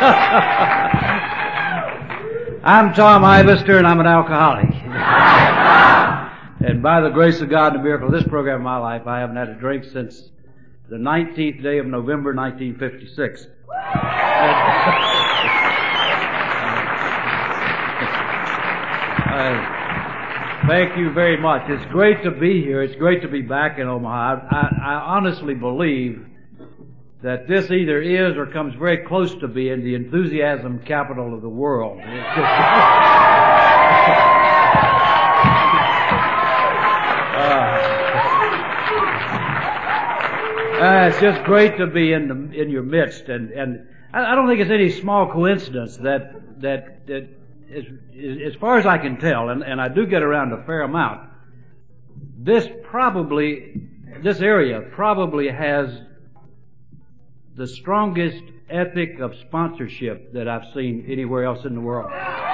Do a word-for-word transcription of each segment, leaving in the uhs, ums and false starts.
I'm Tom Ivester, and I'm an alcoholic. And by the grace of God and the miracle of this program of my life, I haven't had a drink since the nineteenth day of November, nineteen fifty-six. uh, thank you very much. It's great to be here. It's great to be back in Omaha. I, I, I honestly believe that this either is or comes very close to being the enthusiasm capital of the world. It's just, uh, uh, it's just great to be in the, in your midst, and and I, I don't think it's any small coincidence that that that as, as far as I can tell, and, and I do get around a fair amount, this probably this area probably has the strongest ethic of sponsorship that I've seen anywhere else in the world.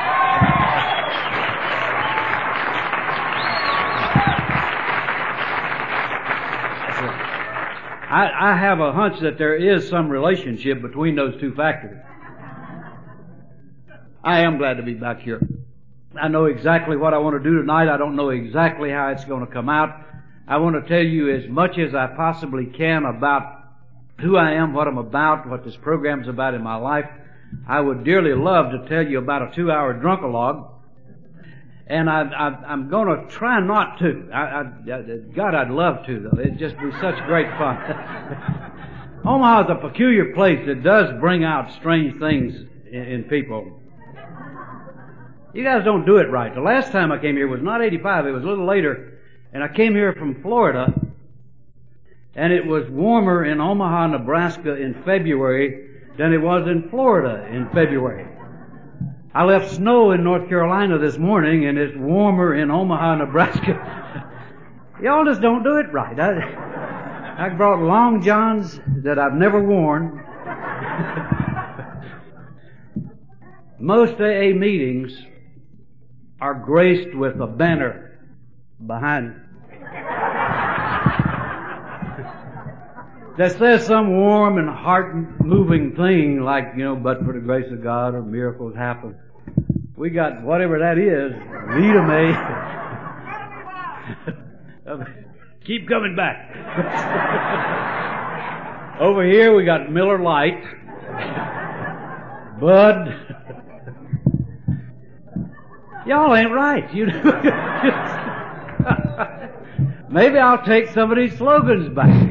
I, I have a hunch that there is some relationship between those two factors. I am glad to be back here. I know exactly what I want to do tonight. I don't know exactly how it's going to come out. I want to tell you as much as I possibly can about who I am, what I'm about, what this program's about in my life. I would dearly love to tell you about a two-hour drunkalogue, and I, I, I'm going to try not to. I, I, God, I'd love to, though. It'd just be such great fun. Omaha is a peculiar place that does bring out strange things in, in people. You guys don't do it right. The last time I came here was not eighty-five, it was a little later, and I came here from Florida. And it was warmer in Omaha, Nebraska in February than it was in Florida in February. I left snow in North Carolina this morning, and it's warmer in Omaha, Nebraska. Y'all just don't do it right. I, I brought long johns that I've never worn. Most A A meetings are graced with a banner behind that says some warm and heart-moving thing like, you know, but for the grace of God or miracles happen. We got whatever that is, Rita May. Keep coming back. Over here we got Miller Lite, Bud. Y'all ain't right. You know. Maybe I'll take some of these slogans back.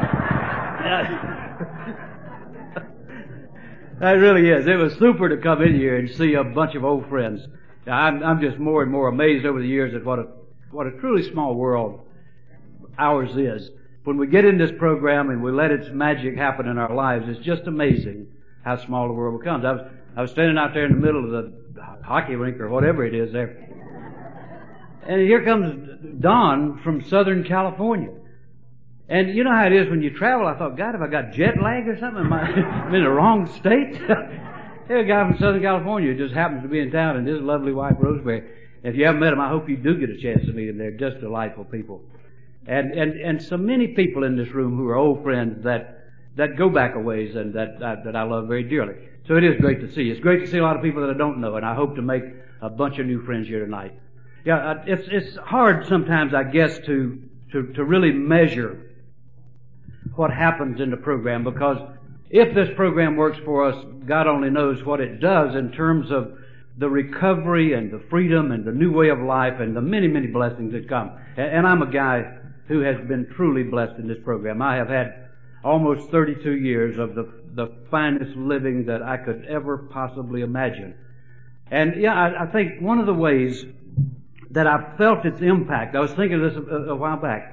That really is. It was super to come in here and see a bunch of old friends. I'm, I'm just more and more amazed over the years at what a what a truly small world ours is. When we get in this program and we let its magic happen in our lives, it's just amazing how small the world becomes. I was I was standing out there in the middle of the hockey rink or whatever it is there, and here comes Don from Southern California. And you know how it is when you travel. I thought, God, have I got jet lag or something? Am I in the wrong state? Here's a guy from Southern California who just happens to be in town, and his lovely wife, Rosemary. If you haven't met him, I hope you do get a chance to meet them. They're just delightful people. And and and so many people in this room who are old friends that that go back a ways and that uh, that I love very dearly. So it is great to see. It's great to see a lot of people that I don't know, and I hope to make a bunch of new friends here tonight. Yeah, uh, it's it's hard sometimes, I guess, to to to really measure what happens in the program, because if this program works for us, God only knows what it does in terms of the recovery and the freedom and the new way of life and the many, many blessings that come. And I'm a guy who has been truly blessed in this program. I have had almost thirty-two years of the the finest living that I could ever possibly imagine. And yeah, I, I think one of the ways that I've felt its impact, I was thinking of this a, a while back,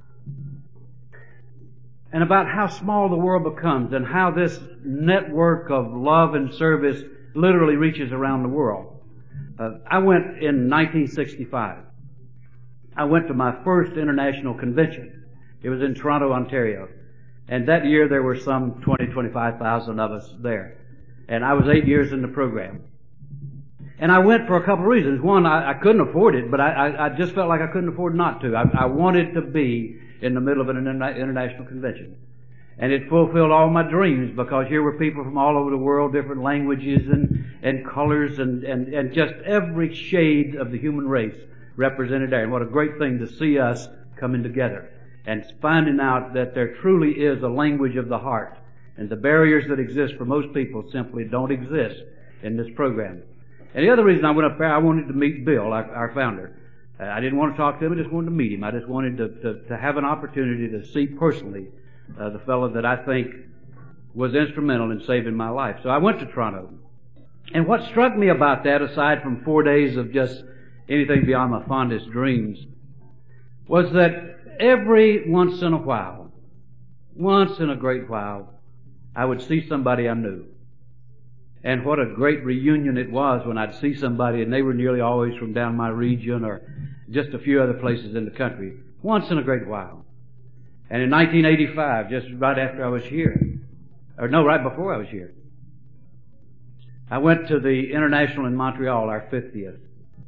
and about how small the world becomes and how this network of love and service literally reaches around the world. Uh, I went in nineteen sixty-five. I went to my first international convention. It was in Toronto, Ontario. And that year there were some twenty, twenty-five thousand of us there. And I was eight years in the program. And I went for a couple of reasons. One, I, I couldn't afford it, but I, I, I just felt like I couldn't afford not to. I, I wanted to be in the middle of an interna- international convention. And it fulfilled all my dreams, because here were people from all over the world, different languages and, and colors and, and, and just every shade of the human race represented there. And what a great thing to see us coming together and finding out that there truly is a language of the heart. And the barriers that exist for most people simply don't exist in this program. And the other reason I went up there, I wanted to meet Bill, our, our founder. Uh, I didn't want to talk to him, I just wanted to meet him. I just wanted to, to, to have an opportunity to see personally uh, the fellow that I think was instrumental in saving my life. So I went to Toronto. And what struck me about that, aside from four days of just anything beyond my fondest dreams, was that every once in a while, once in a great while, I would see somebody I knew. And what a great reunion it was when I'd see somebody, and they were nearly always from down my region or just a few other places in the country. Once in a great while. And in nineteen eighty-five, just right after I was here, or no, right before I was here, I went to the International in Montreal, our fiftieth.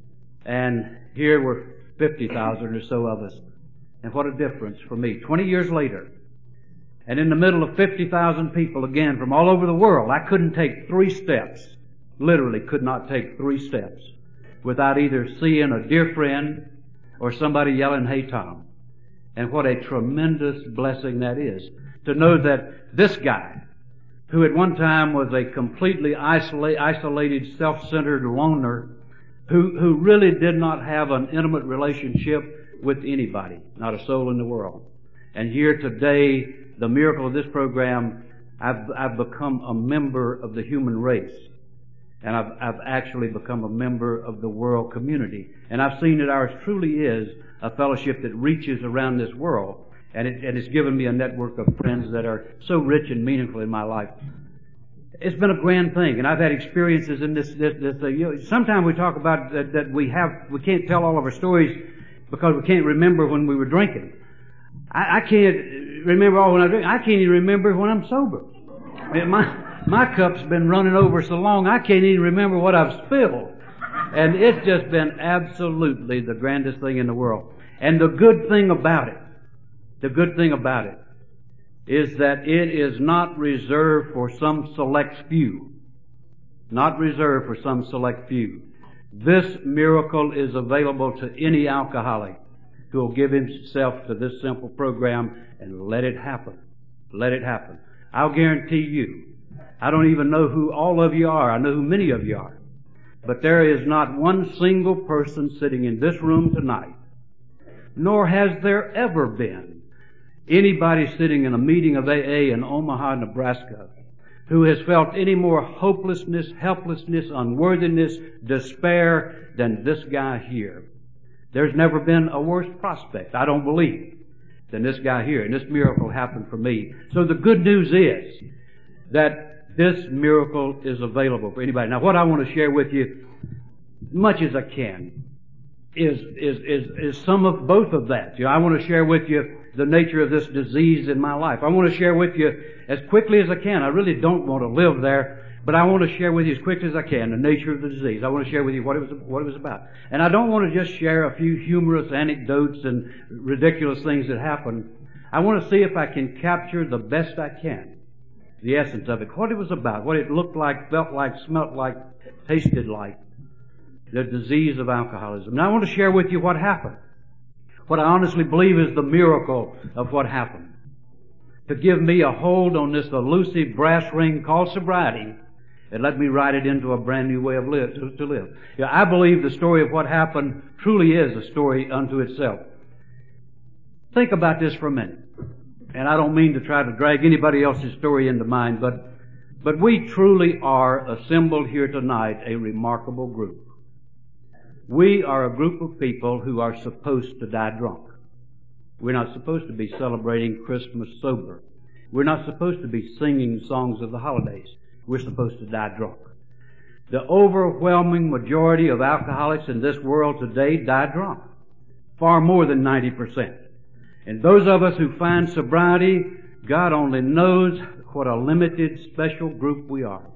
And here were fifty thousand or so of us. And what a difference for me. Twenty years later, and in the middle of fifty thousand people, again, from all over the world, I couldn't take three steps, literally could not take three steps, without either seeing a dear friend or somebody yelling, "Hey, Tom." And what a tremendous blessing that is, to know that this guy, who at one time was a completely isolate, isolated, self-centered loner, who, who really did not have an intimate relationship with anybody, not a soul in the world. And here today, the miracle of this program, I've, I've become a member of the human race. And I've, I've actually become a member of the world community. And I've seen that ours truly is a fellowship that reaches around this world. And, it, and it's given me a network of friends that are so rich and meaningful in my life. It's been a grand thing, and I've had experiences in this. this, this uh, you know, sometimes we talk about that, that we have, we can't tell all of our stories because we can't remember when we were drinking. I, I can't remember all when I drink. I can't even remember when I'm sober. I mean, my my cup's been running over so long I can't even remember what I've spilled. And it's just been absolutely the grandest thing in the world. And the good thing about it, the good thing about it, is that it is not reserved for some select few. Not reserved for some select few. This miracle is available to any alcoholic who will give himself to this simple program and let it happen. Let it happen. I'll guarantee you, I don't even know who all of you are. I know who many of you are. But there is not one single person sitting in this room tonight, nor has there ever been anybody sitting in a meeting of A A in Omaha, Nebraska, who has felt any more hopelessness, helplessness, unworthiness, despair than this guy here. There's never been a worse prospect, I don't believe, than this guy here. And this miracle happened for me. So the good news is that this miracle is available for anybody. Now, what I want to share with you, much as I can, is is is, is some of both of that. You know, I want to share with you the nature of this disease in my life. I want to share with you as quickly as I can. I really don't want to live there, but I want to share with you as quickly as I can the nature of the disease. I want to share with you what it was what it was about. And I don't want to just share a few humorous anecdotes and ridiculous things that happened. I want to see if I can capture the best I can the essence of it, what it was about, what it looked like, felt like, smelt like, tasted like, the disease of alcoholism. Now I want to share with you what happened. What I honestly believe is the miracle of what happened. To give me a hold on this elusive brass ring called sobriety and let me write it into a brand new way of live, to, to live. Yeah, I believe the story of what happened truly is a story unto itself. Think about this for a minute. And I don't mean to try to drag anybody else's story into mine, but, but we truly are assembled here tonight a remarkable group. We are a group of people who are supposed to die drunk. We're not supposed to be celebrating Christmas sober. We're not supposed to be singing songs of the holidays. We're supposed to die drunk. The overwhelming majority of alcoholics in this world today die drunk. Far more than ninety percent. And those of us who find sobriety, God only knows what a limited, special group we are.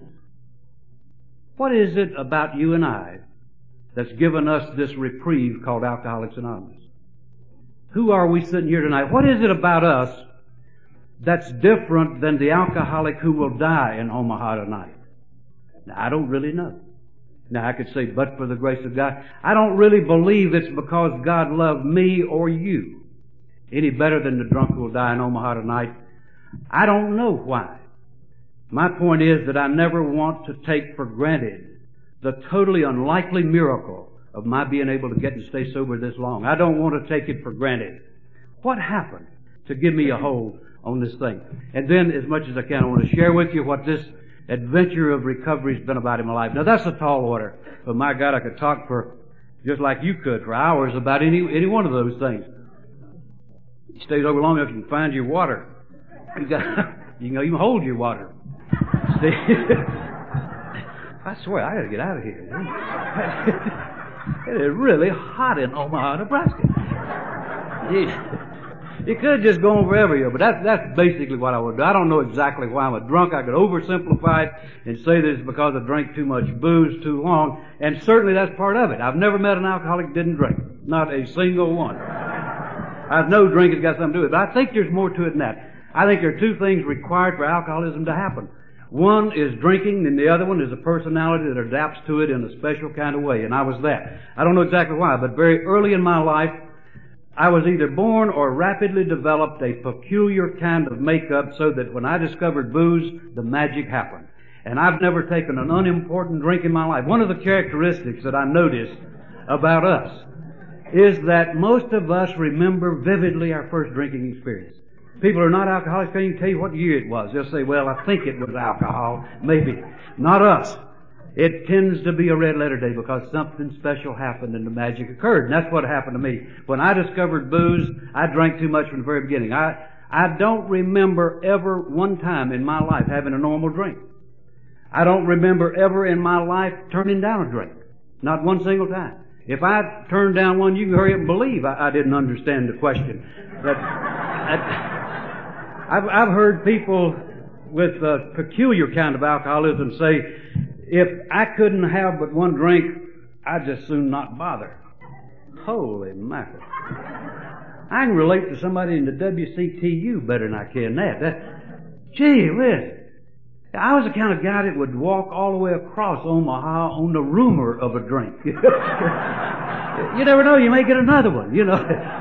What is it about you and I that's given us this reprieve called Alcoholics Anonymous? Who are we sitting here tonight? What is it about us that's different than the alcoholic who will die in Omaha tonight? Now, I don't really know. Now, I could say, but for the grace of God. I don't really believe it's because God loved me or you any better than the drunk who will die in Omaha tonight. I don't know why. My point is that I never want to take for granted the totally unlikely miracle of my being able to get and stay sober this long. I don't want to take it for granted. What happened to give me a hold on this thing? And then, as much as I can, I want to share with you what this adventure of recovery has been about in my life. Now, that's a tall order, but my God, I could talk for, just like you could, for hours about any any one of those things. You stay over long enough, you can find your water. You got, you can even hold your water. See? I swear, I got to get out of here. It is really hot in Omaha, Nebraska. You, you could just go on forever here, but that's, that's basically what I would do. I don't know exactly why I'm a drunk. I could oversimplify it and say that it's because I drank too much booze too long, and certainly that's part of it. I've never met an alcoholic that didn't drink. Not a single one. I know drinking's got something to do with it, but I think there's more to it than that. I think there are two things required for alcoholism to happen. One is drinking, and the other one is a personality that adapts to it in a special kind of way, and I was that. I don't know exactly why, but very early in my life, I was either born or rapidly developed a peculiar kind of makeup so that when I discovered booze, the magic happened. And I've never taken an unimportant drink in my life. One of the characteristics that I noticed about us is that most of us remember vividly our first drinking experience. People who are not alcoholics can't even tell you what year it was. They'll say, well, I think it was alcohol. Maybe. Not us. It tends to be a red letter day because something special happened and the magic occurred. And that's what happened to me. When I discovered booze, I drank too much from the very beginning. I, I don't remember ever one time in my life having a normal drink. I don't remember ever in my life turning down a drink. Not one single time. If I turned down one, you can hurry up and believe I, I didn't understand the question. That, that, I've, I've heard people with a peculiar kind of alcoholism say, if I couldn't have but one drink, I'd just soon not bother. Holy mackerel. I can relate to somebody in the W C T U better than I can that. that gee whiz. I was the kind of guy that would walk all the way across Omaha on the rumor of a drink. You never know, you may get another one, you know.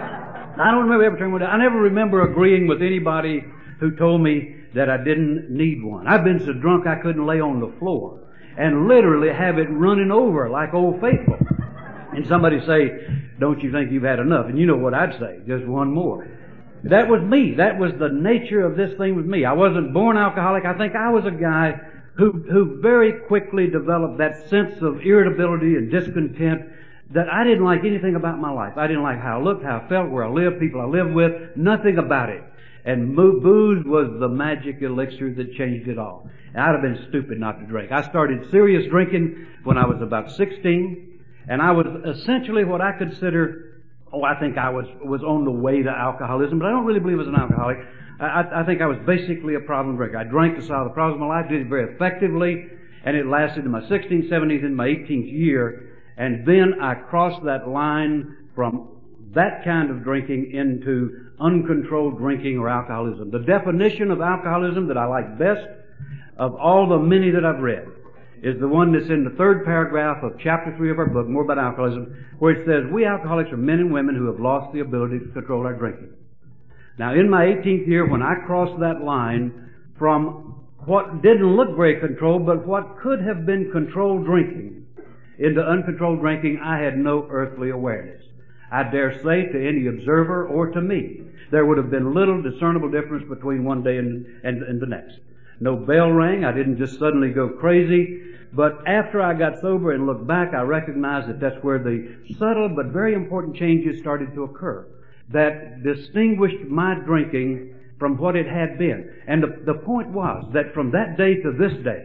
I don't remember ever turning one down. I never remember agreeing with anybody who told me that I didn't need one. I've been so drunk I couldn't lay on the floor and literally have it running over like Old Faithful. And somebody say, don't you think you've had enough? And you know what I'd say, just one more. That was me. That was the nature of this thing with me. I wasn't born alcoholic. I think I was a guy who, who very quickly developed that sense of irritability and discontent that I didn't like anything about my life. I didn't like how I looked, how I felt, where I lived, people I lived with, nothing about it. And booze was the magic elixir that changed it all. And I'd have been stupid not to drink. I started serious drinking when I was about sixteen, and I was essentially what I consider, oh, I think I was was on the way to alcoholism, but I don't really believe I was an alcoholic. I, I think I was basically a problem drinker. I drank to solve the problems of my life, did it very effectively, and it lasted in my sixteenth, seventeenth, and my eighteenth year. And then I crossed that line from that kind of drinking into uncontrolled drinking or alcoholism. The definition of alcoholism that I like best of all the many that I've read is the one that's in the third paragraph of chapter three of our book, More About Alcoholism, where it says, we alcoholics are men and women who have lost the ability to control our drinking. Now, in my eighteenth year, when I crossed that line from what didn't look very controlled, but what could have been controlled drinking into uncontrolled drinking, I had no earthly awareness. I dare say to any observer or to me, there would have been little discernible difference between one day and, and, and the next. No bell rang. I didn't just suddenly go crazy. But after I got sober and looked back, I recognized that that's where the subtle but very important changes started to occur that distinguished my drinking from what it had been. And the, the point was that from that day to this day,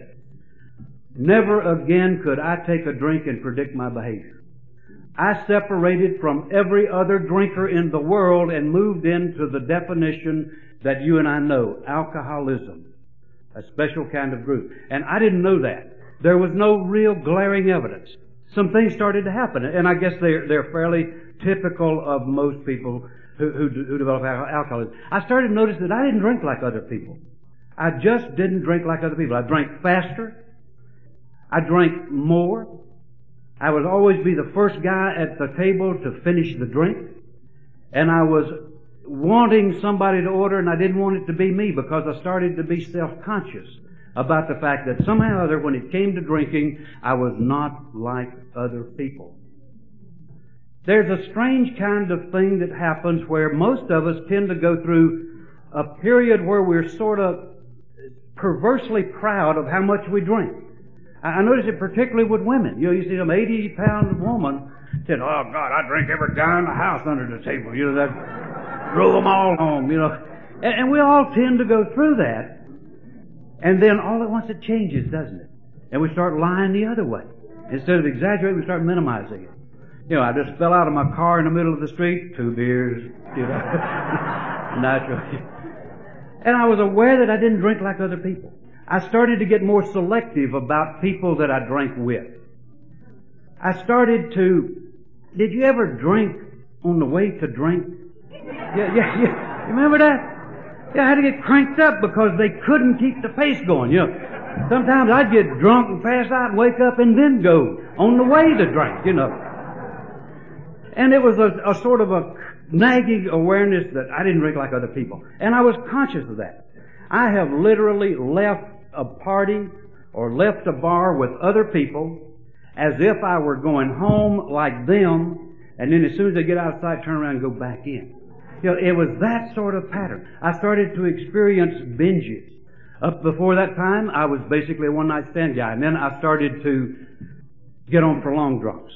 never again could I take a drink and predict my behavior. I separated from every other drinker in the world and moved into the definition that you and I know, alcoholism, a special kind of group. And I didn't know that. There was no real glaring evidence. Some things started to happen, and I guess they're, they're fairly typical of most people who, who, who develop alcoholism. I started to notice that I didn't drink like other people. I just didn't drink like other people. I drank faster. I drank more. I would always be the first guy at the table to finish the drink. And I was wanting somebody to order, and I didn't want it to be me because I started to be self-conscious about the fact that somehow or other, when it came to drinking, I was not like other people. There's a strange kind of thing that happens where most of us tend to go through a period where we're sort of perversely proud of how much we drink. I notice it particularly with women. You know, you see some eighty pound woman said, "Oh God, I drink every guy in the house under the table." You know, that drove them all home. You know, and, and we all tend to go through that, and then all at once it changes, doesn't it? And we start lying the other way. Instead of exaggerating, we start minimizing it. You know, I just fell out of my car in the middle of the street, two beers, you know, naturally. And I was aware that I didn't drink like other people. I started to get more selective about people that I drank with. I started to, did you ever drink on the way to drink? Yeah, yeah, yeah. You remember that? Yeah, I had to get cranked up because they couldn't keep the pace going, you know. Sometimes I'd get drunk and pass out and wake up and then go on the way to drink, you know. And it was a, a sort of a nagging awareness that I didn't drink like other people. And I was conscious of that. I have literally left a party or left a bar with other people as if I were going home like them, and then as soon as they get outside, turn around and go back in. You know, it was that sort of pattern. I started to experience binges. Up before that time, I was basically a one-night stand guy, and then I started to get on prolonged drunks.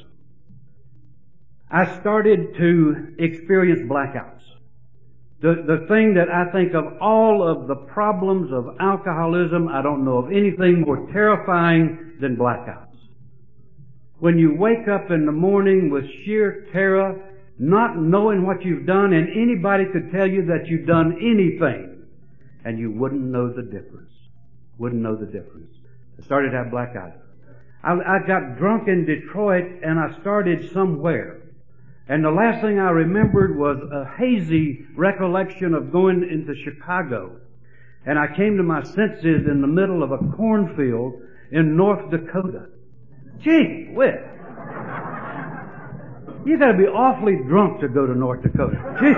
I started to experience blackouts. The, the thing that I think of all of the problems of alcoholism, I don't know of anything more terrifying than blackouts. When you wake up in the morning with sheer terror, not knowing what you've done, and anybody could tell you that you've done anything, and you wouldn't know the difference. Wouldn't know the difference. I started to have blackouts. I, I got drunk in Detroit, and I started somewhere. And the last thing I remembered was a hazy recollection of going into Chicago. And I came to my senses in the middle of a cornfield in North Dakota. Gee whiz! You gotta be awfully drunk to go to North Dakota. Gee!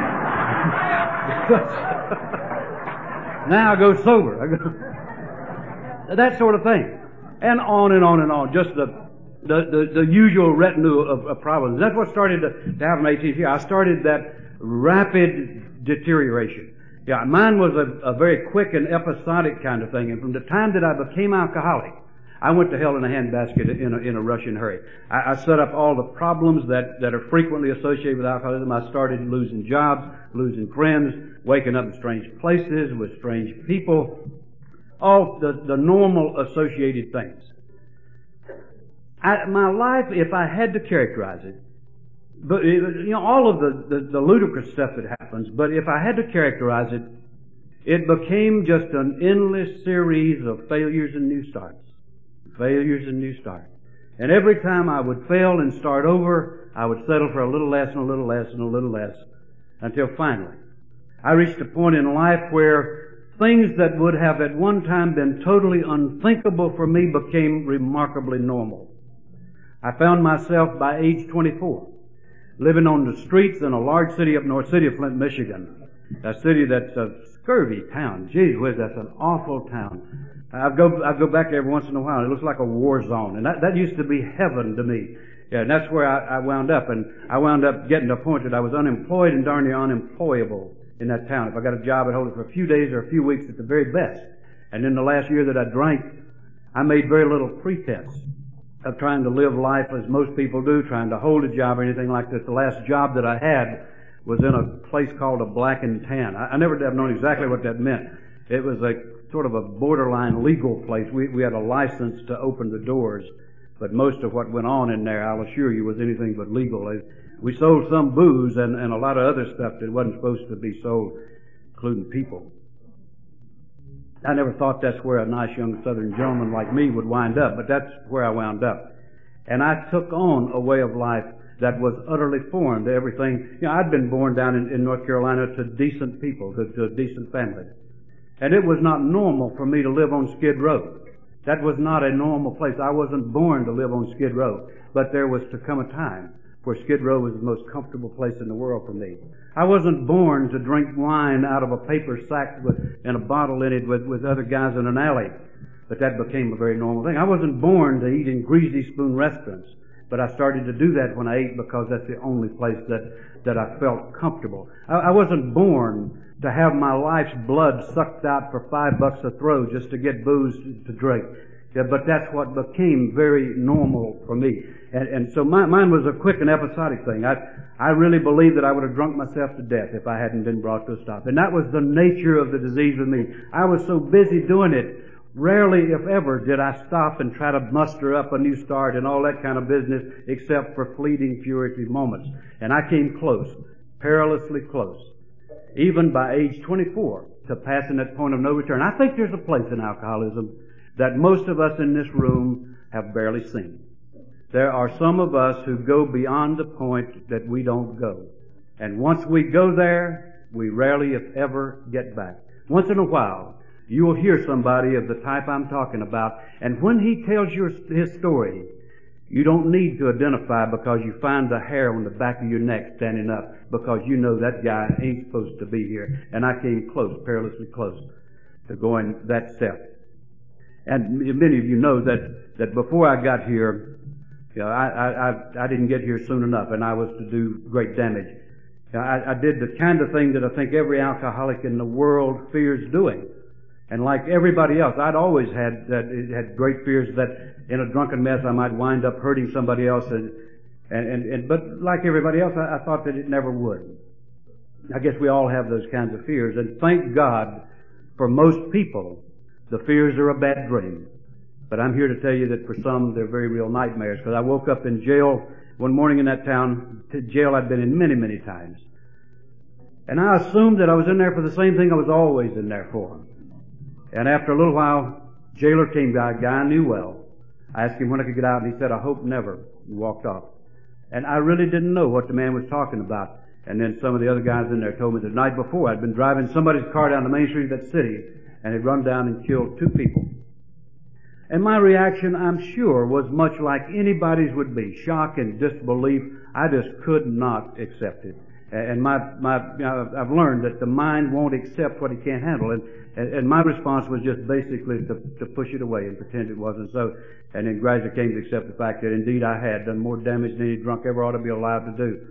Now I go sober. I go that sort of thing. And on and on and on. Just the The, the, the usual retinue of, of problems. That's what started to, to happen in eighteenth year. I started that rapid deterioration. Yeah, mine was a, a very quick and episodic kind of thing. And from the time that I became alcoholic, I went to hell in a handbasket in a, in a rushing hurry. I, I set up all the problems that, that are frequently associated with alcoholism. I started losing jobs, losing friends, waking up in strange places with strange people. All the, the normal associated things. I, my life, if I had to characterize it, but it, you know, all of the, the, the ludicrous stuff that happens, but if I had to characterize it, it became just an endless series of failures and new starts. Failures and new starts. And every time I would fail and start over, I would settle for a little less and a little less and a little less, until finally I reached a point in life where things that would have at one time been totally unthinkable for me became remarkably normal. I found myself by age twenty-four living on the streets in a large city up north, city of Flint, Michigan. A city that's a scurvy town. Gee whiz, that's an awful town. I go, I go back there every once in a while. It looks like a war zone. And that, that used to be heaven to me. Yeah, and that's where I, I wound up. And I wound up getting to a point that I was unemployed and darn near unemployable in that town. If I got a job, I'd hold it for a few days or a few weeks at the very best. And in the last year that I drank, I made very little pretense of trying to live life as most people do, trying to hold a job or anything like that. The last job that I had was in a place called a Black and Tan. I, I never have known exactly what that meant. It was a sort of a borderline legal place. We, we had a license to open the doors, but most of what went on in there, I'll assure you, was anything but legal. We sold some booze and, and a lot of other stuff that wasn't supposed to be sold, including people. I never thought that's where a nice young southern gentleman like me would wind up, but that's where I wound up. And I took on a way of life. that was utterly foreign to everything. You know, I'd been born down in, in North Carolina to decent people, to, to a decent family. And it was not normal for me to live on Skid Row. That was not a normal place. I wasn't born to live on Skid Row. But there was to come a time where Skid Row was the most comfortable place in the world for me. I wasn't born to drink wine out of a paper sack with, and a bottle in it with, with other guys in an alley. But that became a very normal thing. I wasn't born to eat in greasy spoon restaurants. But I started to do that when I ate because that's the only place that, that I felt comfortable. I, I wasn't born to have my life's blood sucked out for five bucks a throw just to get booze to drink. Yeah, but that's what became very normal for me. And, and so my, mine was a quick and episodic thing. I, I really believe that I would have drunk myself to death if I hadn't been brought to a stop. And that was the nature of the disease with me. I was so busy doing it, rarely, if ever, did I stop and try to muster up a new start and all that kind of business, except for fleeting, furtive moments. And I came close, perilously close, even by age twenty-four, to passing that point of no return. I think there's a place in alcoholism that most of us in this room have barely seen. There are some of us who go beyond the point that we don't go. And once we go there, we rarely, if ever, get back. Once in a while, you will hear somebody of the type I'm talking about, and when he tells your, his story, you don't need to identify because you find the hair on the back of your neck standing up because you know that guy ain't supposed to be here. And I came close, perilously close, to going that step. And many of you know that, that before I got here, you know, I, I, I, I didn't get here soon enough, and I was to do great damage. You know, I, I did the kind of thing that I think every alcoholic in the world fears doing. And like everybody else, I'd always had that had great fears that in a drunken mess I might wind up hurting somebody else, and and and, and but like everybody else, I, I thought that it never would. I guess we all have those kinds of fears, and thank God for most people, the fears are a bad dream. But I'm here to tell you that for some, they're very real nightmares. Because I woke up in jail one morning in that town, jail I'd been in many, many times. And I assumed that I was in there for the same thing I was always in there for. And after a little while, jailer came by, a guy I knew well. I asked him when I could get out, and he said, "I hope never." He walked off. And I really didn't know what the man was talking about. And then some of the other guys in there told me the night before I'd been driving somebody's car down the main street of that city, and had run down and killed two people. And my reaction, I'm sure, was much like anybody's would be. Shock and disbelief. I just could not accept it. And my, my, you know, I've learned that the mind won't accept what it can't handle. And, and, and my response was just basically to, to push it away and pretend it wasn't so. And then gradually came to accept the fact that indeed I had done more damage than any drunk ever ought to be allowed to do.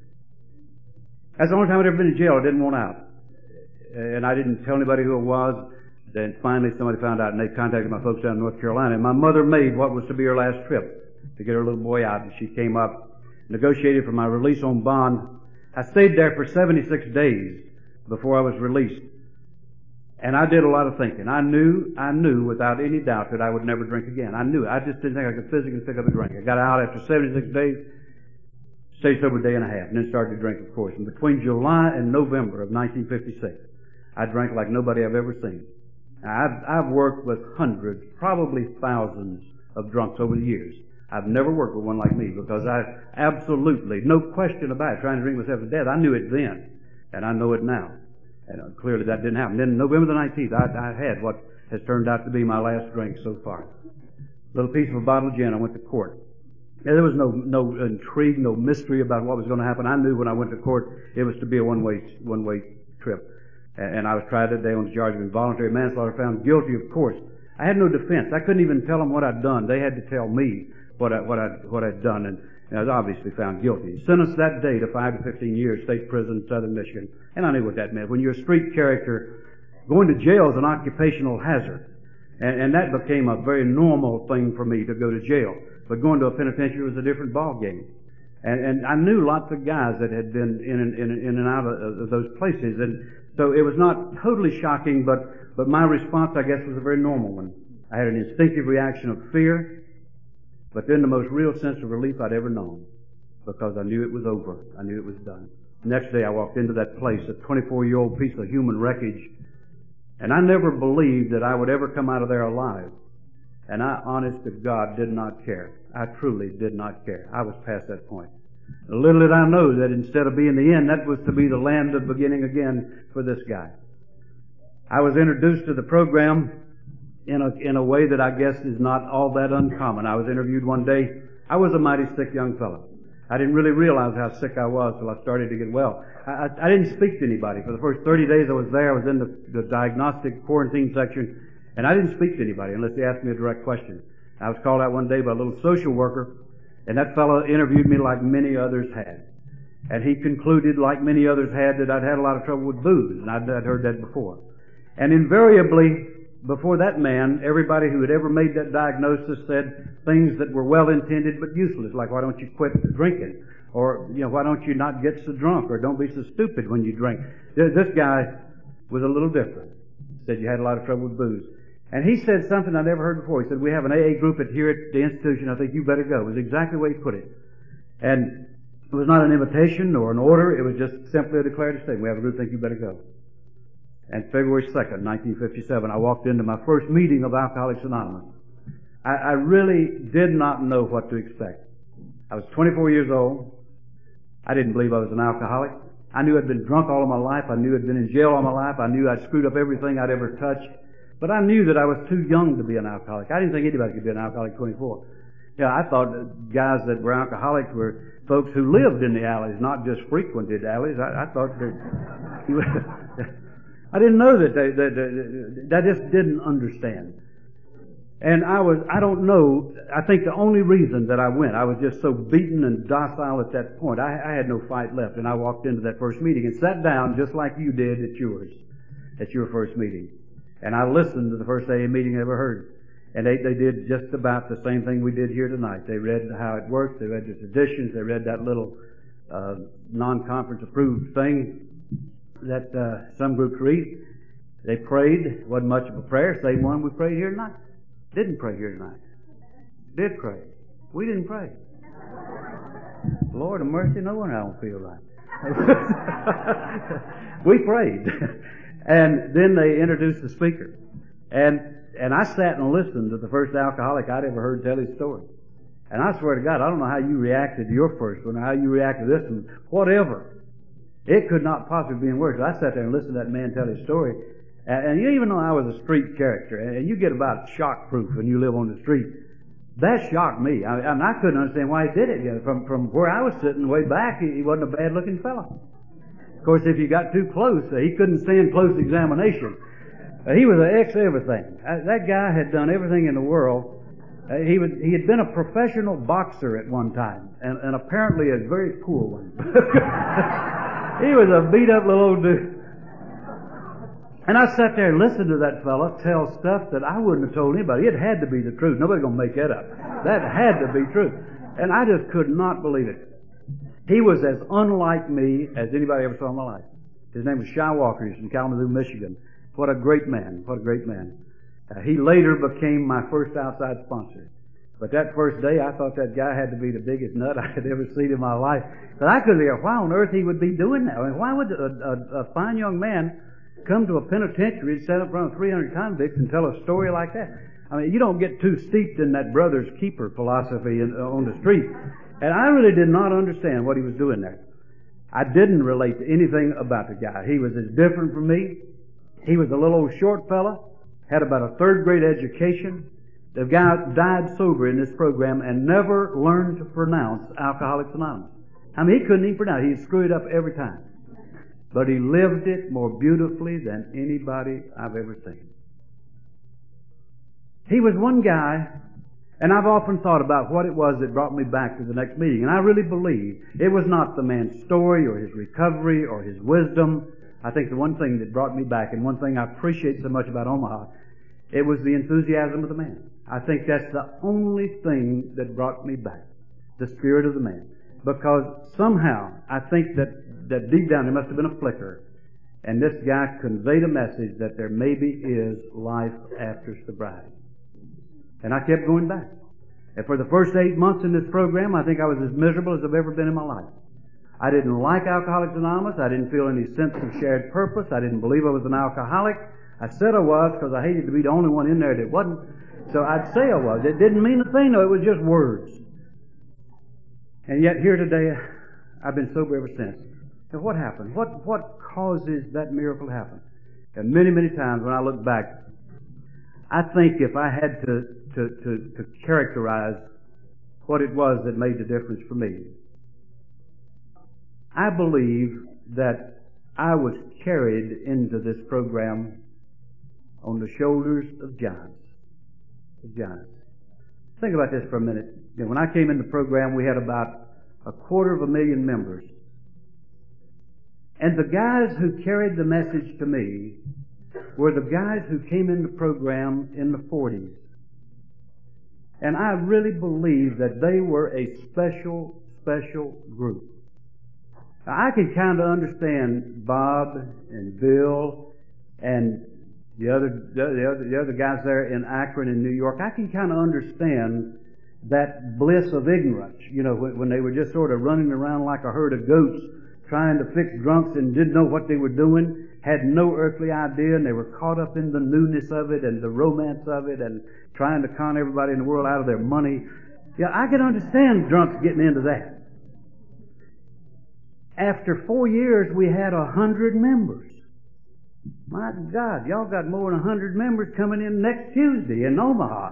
That's the only time I'd ever been in jail. I didn't want out. And I didn't tell anybody who it was. Then finally somebody found out, and they contacted my folks down in North Carolina. And my mother made what was to be her last trip to get her little boy out. And she came up, negotiated for my release on bond. I stayed there for seventy-six days before I was released. And I did a lot of thinking. I knew, I knew without any doubt that I would never drink again. I knew it. I just didn't think I could physically pick up a drink. I got out after seventy-six days, stayed sober a day and a half, and then started to drink, of course. And between July and November of nineteen fifty-six, I drank like nobody I've ever seen. I've, I've worked with hundreds, probably thousands of drunks over the years. I've never worked with one like me because I absolutely, no question about it, trying to drink myself to death. I knew it then, and I know it now. And uh, clearly that didn't happen. Then November the nineteenth, I, I had what has turned out to be my last drink so far. A little piece of a bottle of gin. I went to court. Now, there was no no intrigue, no mystery about what was going to happen. I knew when I went to court it was to be a one-way one-way trip. And I was tried that day on the charge of involuntary manslaughter, found guilty, of course. I had no defense. I couldn't even tell them what I'd done. They had to tell me what I, what I, what I'd done, and, and I was obviously found guilty. Sentenced that day to five to fifteen years, state prison, Southern Michigan. And I knew what that meant. When you're a street character, going to jail is an occupational hazard. And, and that became a very normal thing for me to go to jail. But going to a penitentiary was a different ball game. And, and I knew lots of guys that had been in and, in, in and out of, of those places, and so it was not totally shocking, but, but my response, I guess, was a very normal one. I had an instinctive reaction of fear, but then the most real sense of relief I'd ever known, because I knew it was over. I knew it was done. The next day I walked into that place, a twenty-four-year-old piece of human wreckage, and I never believed that I would ever come out of there alive. And I, honest to God, did not care. I truly did not care. I was past that point. Little did I know that instead of being the end, that was to be the land of beginning again for this guy. I was introduced to the program in a, in a way that I guess is not all that uncommon. I was interviewed one day. I was a mighty sick young fellow. I didn't really realize how sick I was till I started to get well. I, I, I didn't speak to anybody. For the first thirty days I was there, I was in the, the diagnostic quarantine section, and I didn't speak to anybody unless they asked me a direct question. I was called out one day by a little social worker, and that fellow interviewed me like many others had. And he concluded, like many others had, that I'd had a lot of trouble with booze, and I'd, I'd heard that before. And invariably, before that man, everybody who had ever made that diagnosis said things that were well-intended but useless, like, why don't you quit drinking? Or, you know, why don't you not get so drunk? Or don't be so stupid when you drink. This guy was a little different. He said you had a lot of trouble with booze. And he said something I never heard before. He said, we have an A A group at here at the institution. I think you better go. It was exactly the way he put it. And it was not an invitation or an order. It was just simply a declarative statement. We have a group, think you better go. And February second, nineteen fifty-seven, I walked into my first meeting of Alcoholics Anonymous. I, I really did not know what to expect. I was twenty-four years old. I didn't believe I was an alcoholic. I knew I'd been drunk all of my life. I knew I'd been in jail all my life. I knew I'd screwed up everything I'd ever touched. But I knew that I was too young to be an alcoholic. I didn't think anybody could be an alcoholic at twenty-four. Yeah, I thought that guys that were alcoholics were folks who lived in the alleys, not just frequented alleys. I, I thought that... I didn't know that they, that, that, that I just didn't understand. And I was, I don't know, I think the only reason that I went, I was just so beaten and docile at that point. I, I had no fight left, and I walked into that first meeting and sat down just like you did at yours, at your first meeting. And I listened to the first A A meeting I ever heard. And they, they did just about the same thing we did here tonight. They read how it works, they read the traditions, they read that little uh, non-conference approved thing that uh, some groups read. They prayed. Wasn't much of a prayer. Same one we prayed here tonight. Didn't pray here tonight. Did pray. We didn't pray. Lord of mercy, no wonder I don't feel right. We prayed. And then they introduced the speaker. And and I sat and listened to the first alcoholic I'd ever heard tell his story. And I swear to God, I don't know how you reacted to your first one, or how you reacted to this one, whatever. It could not possibly be worse. I sat there and listened to that man tell his story. And, and you even know I was a street character, and you get about shock-proof when you live on the street. That shocked me. I, I, mean, I couldn't understand why he did it. You know, from, from where I was sitting way back, he, he wasn't a bad-looking fellow. Of course, if you got too close, uh, he couldn't stand close examination. Uh, he was an ex-everything. Uh, that guy had done everything in the world. Uh, he was he had been a professional boxer at one time, and, and apparently a very poor one. He was a beat-up little old dude. And I sat there and listened to that fellow tell stuff that I wouldn't have told anybody. It had to be the truth. Nobody's going to make that up. That had to be true. And I just could not believe it. He was as unlike me as anybody ever saw in my life. His name was Shy Walker. He's from Kalamazoo, Michigan. What a great man. What a great man. Uh, he later became my first outside sponsor. But that first day, I thought that guy had to be the biggest nut I had ever seen in my life. But I couldn't figure why on earth he would be doing that. I mean, why would a, a, a fine young man come to a penitentiary, stand up in front of three hundred convicts and tell a story like that? I mean, you don't get too steeped in that brother's keeper philosophy in, uh, on the street. And I really did not understand what he was doing there. I didn't relate to anything about the guy. He was as different from me. He was a little old short fella, had about a third grade education. The guy died sober in this program and never learned to pronounce Alcoholics Anonymous. I mean, he couldn't even pronounce it. He'd screw it up every time. But he lived it more beautifully than anybody I've ever seen. He was one guy, and I've often thought about what it was that brought me back to the next meeting. And I really believe it was not the man's story or his recovery or his wisdom. I think the one thing that brought me back, and one thing I appreciate so much about Omaha, it was the enthusiasm of the man. I think that's the only thing that brought me back, the spirit of the man. Because somehow, I think that, that deep down there must have been a flicker, and this guy conveyed a message that there maybe is life after sobriety. And I kept going back. And for the first eight months in this program, I think I was as miserable as I've ever been in my life. I didn't like Alcoholics Anonymous. I didn't feel any sense of shared purpose. I didn't believe I was an alcoholic. I said I was because I hated to be the only one in there that wasn't. So I'd say I was. It didn't mean a thing, though. It was just words. And yet here today, I've been sober ever since. Now what happened? What, what causes that miracle to happen? And many, many times when I look back, I think if I had to, to, to, to characterize what it was that made the difference for me, I believe that I was carried into this program on the shoulders of giants. Of giants. Think about this for a minute. You know, when I came in the program, we had about a quarter of a million members. And the guys who carried the message to me were the guys who came in the program in the forties. And I really believe that they were a special, special group. Now, I can kind of understand Bob and Bill and the other, the other, the other guys there in Akron and New York. I can kind of understand that bliss of ignorance, you know, when, when they were just sort of running around like a herd of goats, trying to fix drunks and didn't know what they were doing, had no earthly idea, and they were caught up in the newness of it and the romance of it and trying to con everybody in the world out of their money. Yeah, I can understand drunks getting into that. After four years, we had a hundred members. My God, y'all got more than a hundred members coming in next Tuesday in Omaha.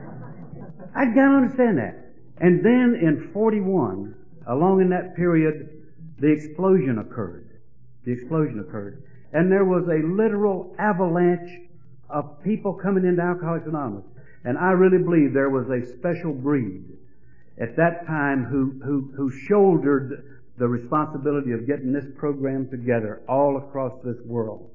I gotta understand that. And then in forty-one, along in that period, the explosion occurred. The explosion occurred. And there was a literal avalanche of people coming into Alcoholics Anonymous. And I really believe there was a special breed at that time who, who, who shouldered the responsibility of getting this program together all across this world.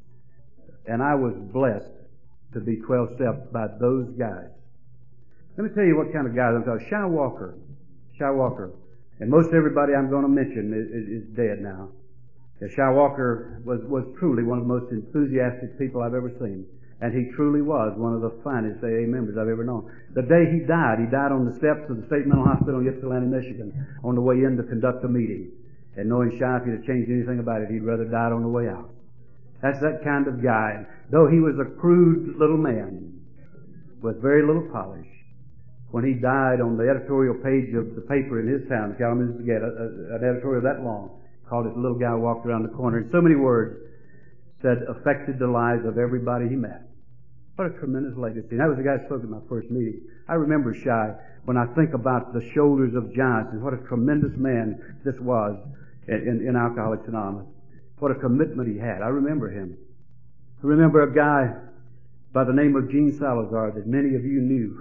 And I was blessed to be twelve-step by those guys. Let me tell you what kind of guys I'm talking about. Shy Walker. Shy Walker. And most everybody I'm going to mention is, is dead now. Yeah, Shy Walker was, was truly one of the most enthusiastic people I've ever seen. And he truly was one of the finest A A members I've ever known. The day he died, he died on the steps of the State Mental Hospital in Ypsilanti, Michigan, on the way in to conduct a meeting. And knowing Shy, if he'd have changed anything about it, he'd rather died on the way out. That's that kind of guy. Though he was a crude little man with very little polish, when he died, on the editorial page of the paper in his town, the Kalamazoo Gazette, an editorial that long, called it "The Little Guy Who Walked Around the Corner." In so many words, said affected the lives of everybody he met. What a tremendous legacy. And that was the guy who spoke at my first meeting. I remember Shy when I think about the shoulders of giants and what a tremendous man this was in, in, in Alcoholics Anonymous. What a commitment he had. I remember him. I remember a guy by the name of Gene Salazar that many of you knew,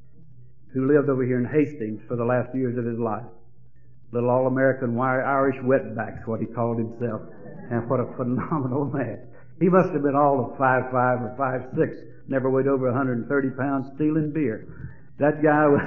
who lived over here in Hastings for the last years of his life. Little all-American Irish wetback's what he called himself. And what a phenomenal man. He must have been all of five five or five six, never weighed over one hundred thirty pounds, stealing beer. That guy was,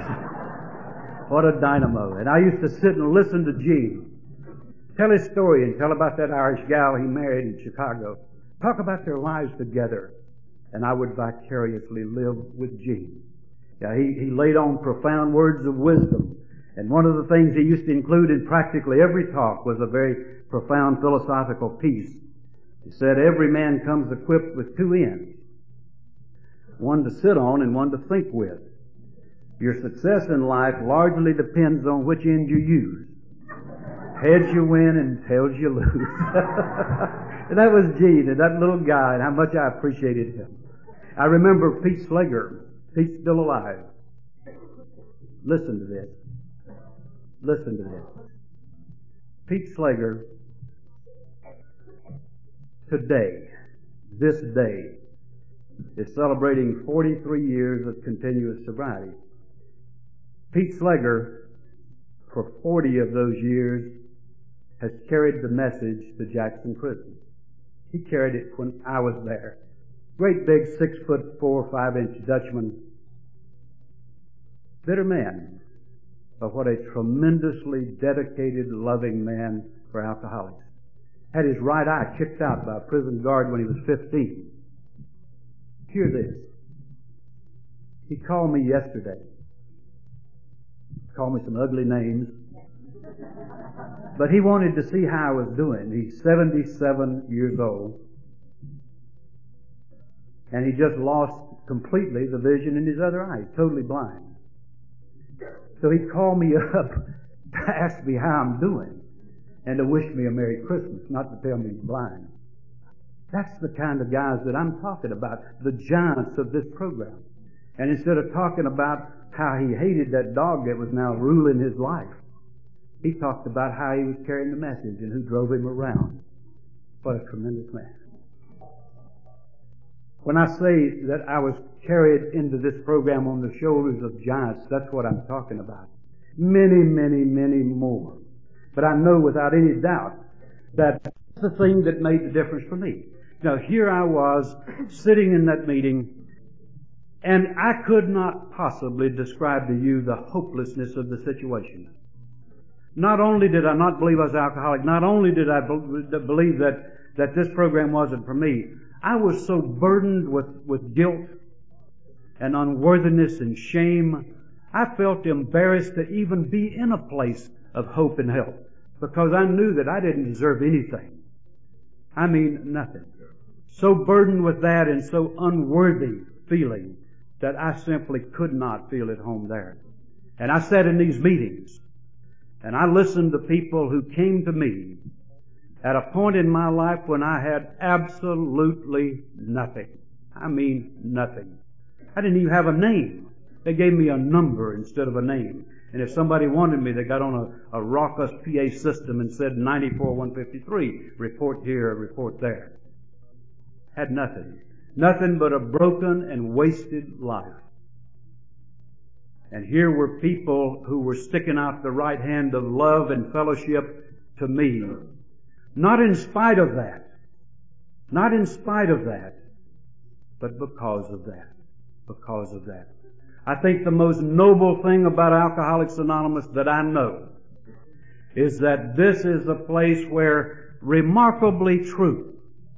what a dynamo. And I used to sit and listen to Gene tell his story and tell about that Irish gal he married in Chicago. Talk about their lives together. And I would vicariously live with Gene. Yeah, he, he laid on profound words of wisdom. And one of the things he used to include in practically every talk was a very profound philosophical piece. He said, every man comes equipped with two ends. One to sit on and one to think with. Your success in life largely depends on which end you use. Heads you win and tails you lose. And that was Gene, and that little guy, and how much I appreciated him. I remember Pete Slager. Pete's still alive. Listen to this. Listen to this. Pete Slager, today, this day, is celebrating forty-three years of continuous sobriety. Pete Slager, for forty of those years, has carried the message to Jackson Prison. He carried it when I was there. Great big six foot four, five inch Dutchman. Bitter man, but what a tremendously dedicated, loving man for alcoholics. Had his right eye kicked out by a prison guard when he was fifteen. Hear this. He called me yesterday. Called me some ugly names. But he wanted to see how I was doing. He's seventy-seven years old. And he just lost completely the vision in his other eye. He's totally blind. So he called me up to ask me how I'm doing. and to wish me a Merry Christmas, not to tell me he's blind. That's the kind of guys that I'm talking about, the giants of this program. And instead of talking about how he hated that dog that was now ruling his life, he talked about how he was carrying the message and who drove him around. What a tremendous man. When I say that I was carried into this program on the shoulders of giants, that's what I'm talking about. Many, many, many more. But I know without any doubt that that's the thing that made the difference for me. Now, here I was sitting in that meeting, and I could not possibly describe to you the hopelessness of the situation. Not only did I not believe I was alcoholic, not only did I be- believe that, that this program wasn't for me, I was so burdened with, with guilt and unworthiness and shame, I felt embarrassed to even be in a place of hope and help, because I knew that I didn't deserve anything. I mean, nothing. So burdened with that and so unworthy feeling that I simply could not feel at home there. And I sat in these meetings, and I listened to people who came to me at a point in my life when I had absolutely nothing. I mean, nothing. I didn't even have a name. They gave me a number instead of a name. And if somebody wanted me, they got on a, a raucous P A system and said ninety-four one fifty-three, report here, report there. Had nothing. Nothing but a broken and wasted life. And here were people who were sticking out the right hand of love and fellowship to me. Not in spite of that. Not in spite of that. But because of that. Because of that. I think the most noble thing about Alcoholics Anonymous that I know is that this is a place where, remarkably true,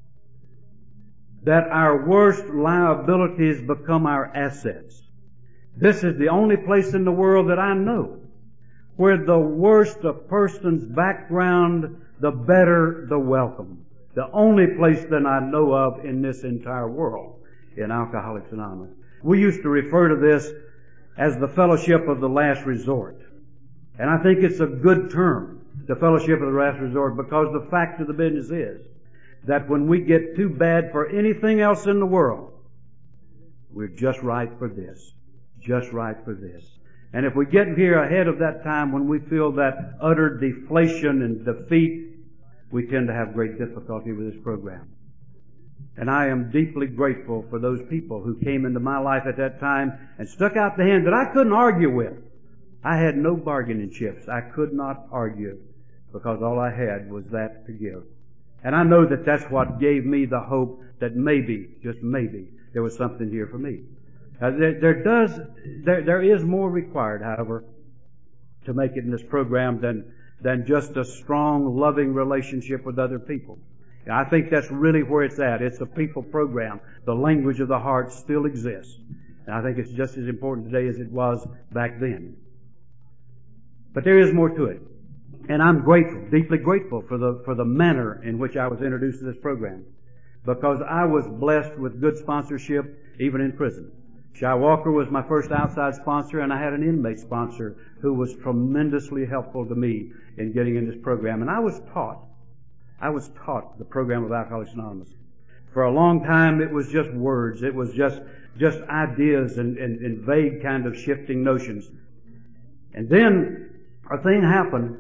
that our worst liabilities become our assets. This is the only place in the world that I know where the worst a person's background, the better the welcome. The only place that I know of in this entire world in Alcoholics Anonymous. We used to refer to this as the fellowship of the last resort. And I think it's a good term, the fellowship of the last resort, because the fact of the business is that when we get too bad for anything else in the world, we're just right for this. Just right for this. And if we get here ahead of that time when we feel that utter deflation and defeat, we tend to have great difficulty with this program. And I am deeply grateful for those people who came into my life at that time and stuck out the hand that I couldn't argue with. I had no bargaining chips. I could not argue because all I had was that to give. And I know that that's what gave me the hope that maybe, just maybe, there was something here for me. Uh, there, there does, there, there is more required, however, to make it in this program than, than just a strong, loving relationship with other people. And I think that's really where it's at. It's a people program. The language of the heart still exists. And I think it's just as important today as it was back then. But there is more to it. And I'm grateful, deeply grateful for the, for the manner in which I was introduced to this program. Because I was blessed with good sponsorship even in prison. Shy Walker was my first outside sponsor, and I had an inmate sponsor who was tremendously helpful to me in getting in this program. And I was taught, I was taught the program of Alcoholics Anonymous. For a long time, it was just words. It was just, just ideas and, and, and vague kind of shifting notions. And then a thing happened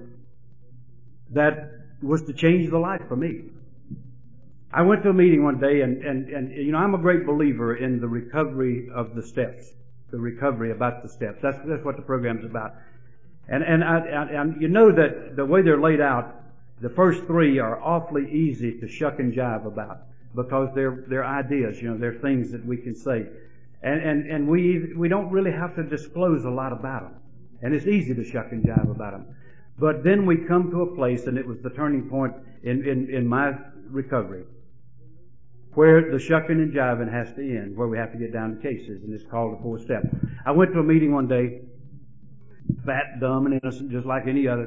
that was to change the life for me. I went to a meeting one day, and, and, and, you know, I'm a great believer in the recovery of the steps. The recovery about the steps. That's, that's what the program's about. And, and, I, and you know that the way they're laid out, the first three are awfully easy to shuck and jive about because they're, they're ideas, you know, they're things that we can say. And, and, and we, we don't really have to disclose a lot about them. And it's easy to shuck and jive about them. But then we come to a place, and it was the turning point in, in, in my recovery, where the shucking and jiving has to end, where we have to get down to cases, and it's called the four step. I went to a meeting one day, fat, dumb, and innocent, just like any other.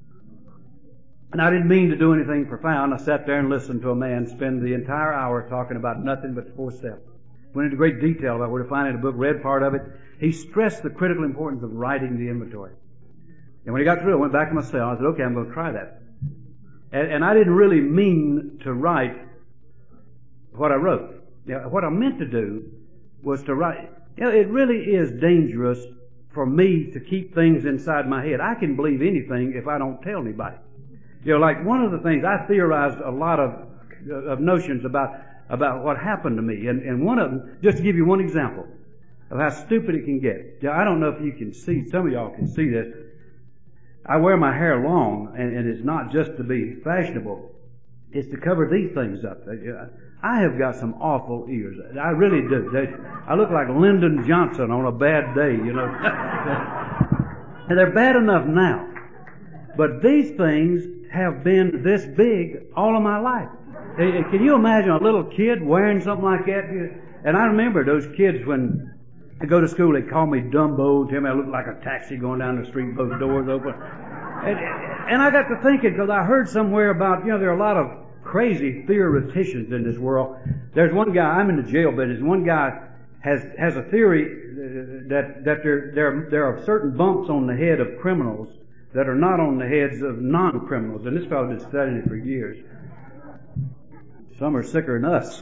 And I didn't mean to do anything profound. I sat there and listened to a man spend the entire hour talking about nothing but the four step. Went into great detail about where to find it in the book, read part of it. He stressed the critical importance of writing the inventory. And when he got through, I went back to my cell. I said, okay, I'm going to try that. And, and I didn't really mean to write what I wrote. You know, what I meant to do was to write. You know, it really is dangerous for me to keep things inside my head. I can believe anything if I don't tell anybody. You know, like one of the things, I theorized a lot of, of notions about, about what happened to me. And, and one of them, just to give you one example of how stupid it can get. You know, I don't know if you can see, some of y'all can see this. I wear my hair long, and, and it's not just to be fashionable. It's to cover these things up. I have got some awful ears. I really do. They, I look like Lyndon Johnson on a bad day, you know. And they're bad enough now. But these things have been this big all of my life. Can you imagine a little kid wearing something like that? And I remember those kids when I go to school, they call me Dumbo, tell me I look like a taxi going down the street, both doors open. And, and I got to thinking, because I heard somewhere about, you know, there are a lot of crazy theoreticians in this world. There's one guy, I'm in the jail business, one guy has has a theory that that there there there are certain bumps on the head of criminals that are not on the heads of non-criminals. And this fellow's been studying it for years. Some are sicker than us.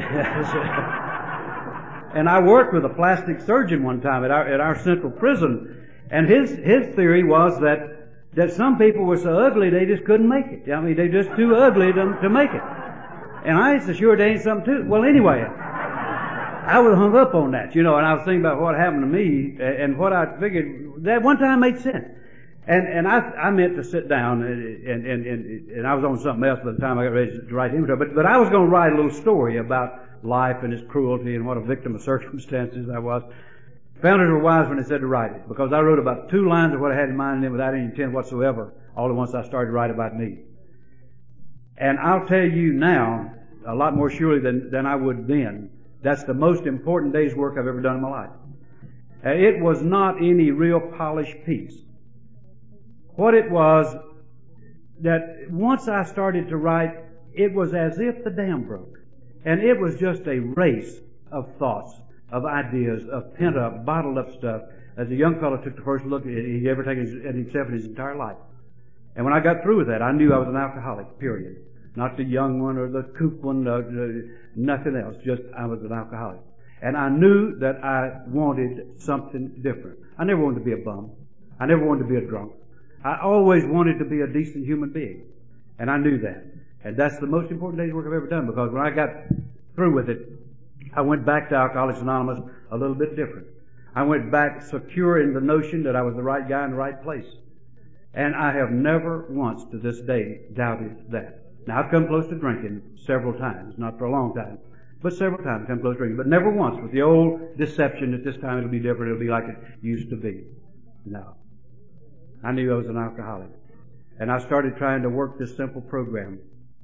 And I worked with a plastic surgeon one time at our at our central prison, and his his theory was that that some people were so ugly they just couldn't make it. I mean, they're just too ugly to, to make it. And I said, sure, there ain't something to it. Well, anyway, I was hung up on that, you know, and I was thinking about what happened to me, and what I figured that one time made sense. And and I I meant to sit down, and and and, and I was on something else by the time I got ready to write the intro. But but I was going to write a little story about life and its cruelty and what a victim of circumstances I was. Founders were wise when they said to write it, because I wrote about two lines of what I had in mind and then without any intent whatsoever, all at once I started to write about me. And I'll tell you now, a lot more surely than, than I would then, that's the most important day's work I've ever done in my life. And it was not any real polished piece. What it was, that once I started to write, it was as if the dam broke. And it was just a race of thoughts, of ideas, of pent-up, bottled-up stuff. As a young fellow took the first look at it, he'd ever taken any step in his entire life. And when I got through with that, I knew I was an alcoholic, period. Not the young one or the kook one, uh, nothing else. Just I was an alcoholic. And I knew that I wanted something different. I never wanted to be a bum. I never wanted to be a drunk. I always wanted to be a decent human being. And I knew that. And that's the most important day's work I've ever done, because when I got through with it, I went back to Alcoholics Anonymous a little bit different. I went back secure in the notion that I was the right guy in the right place. And I have never once to this day doubted that. Now, I've come close to drinking several times, not for a long time, but several times I've come close to drinking, but never once with the old deception that this time it'll be different, it'll be like it used to be. No. I knew I was an alcoholic. And I started trying to work this simple program.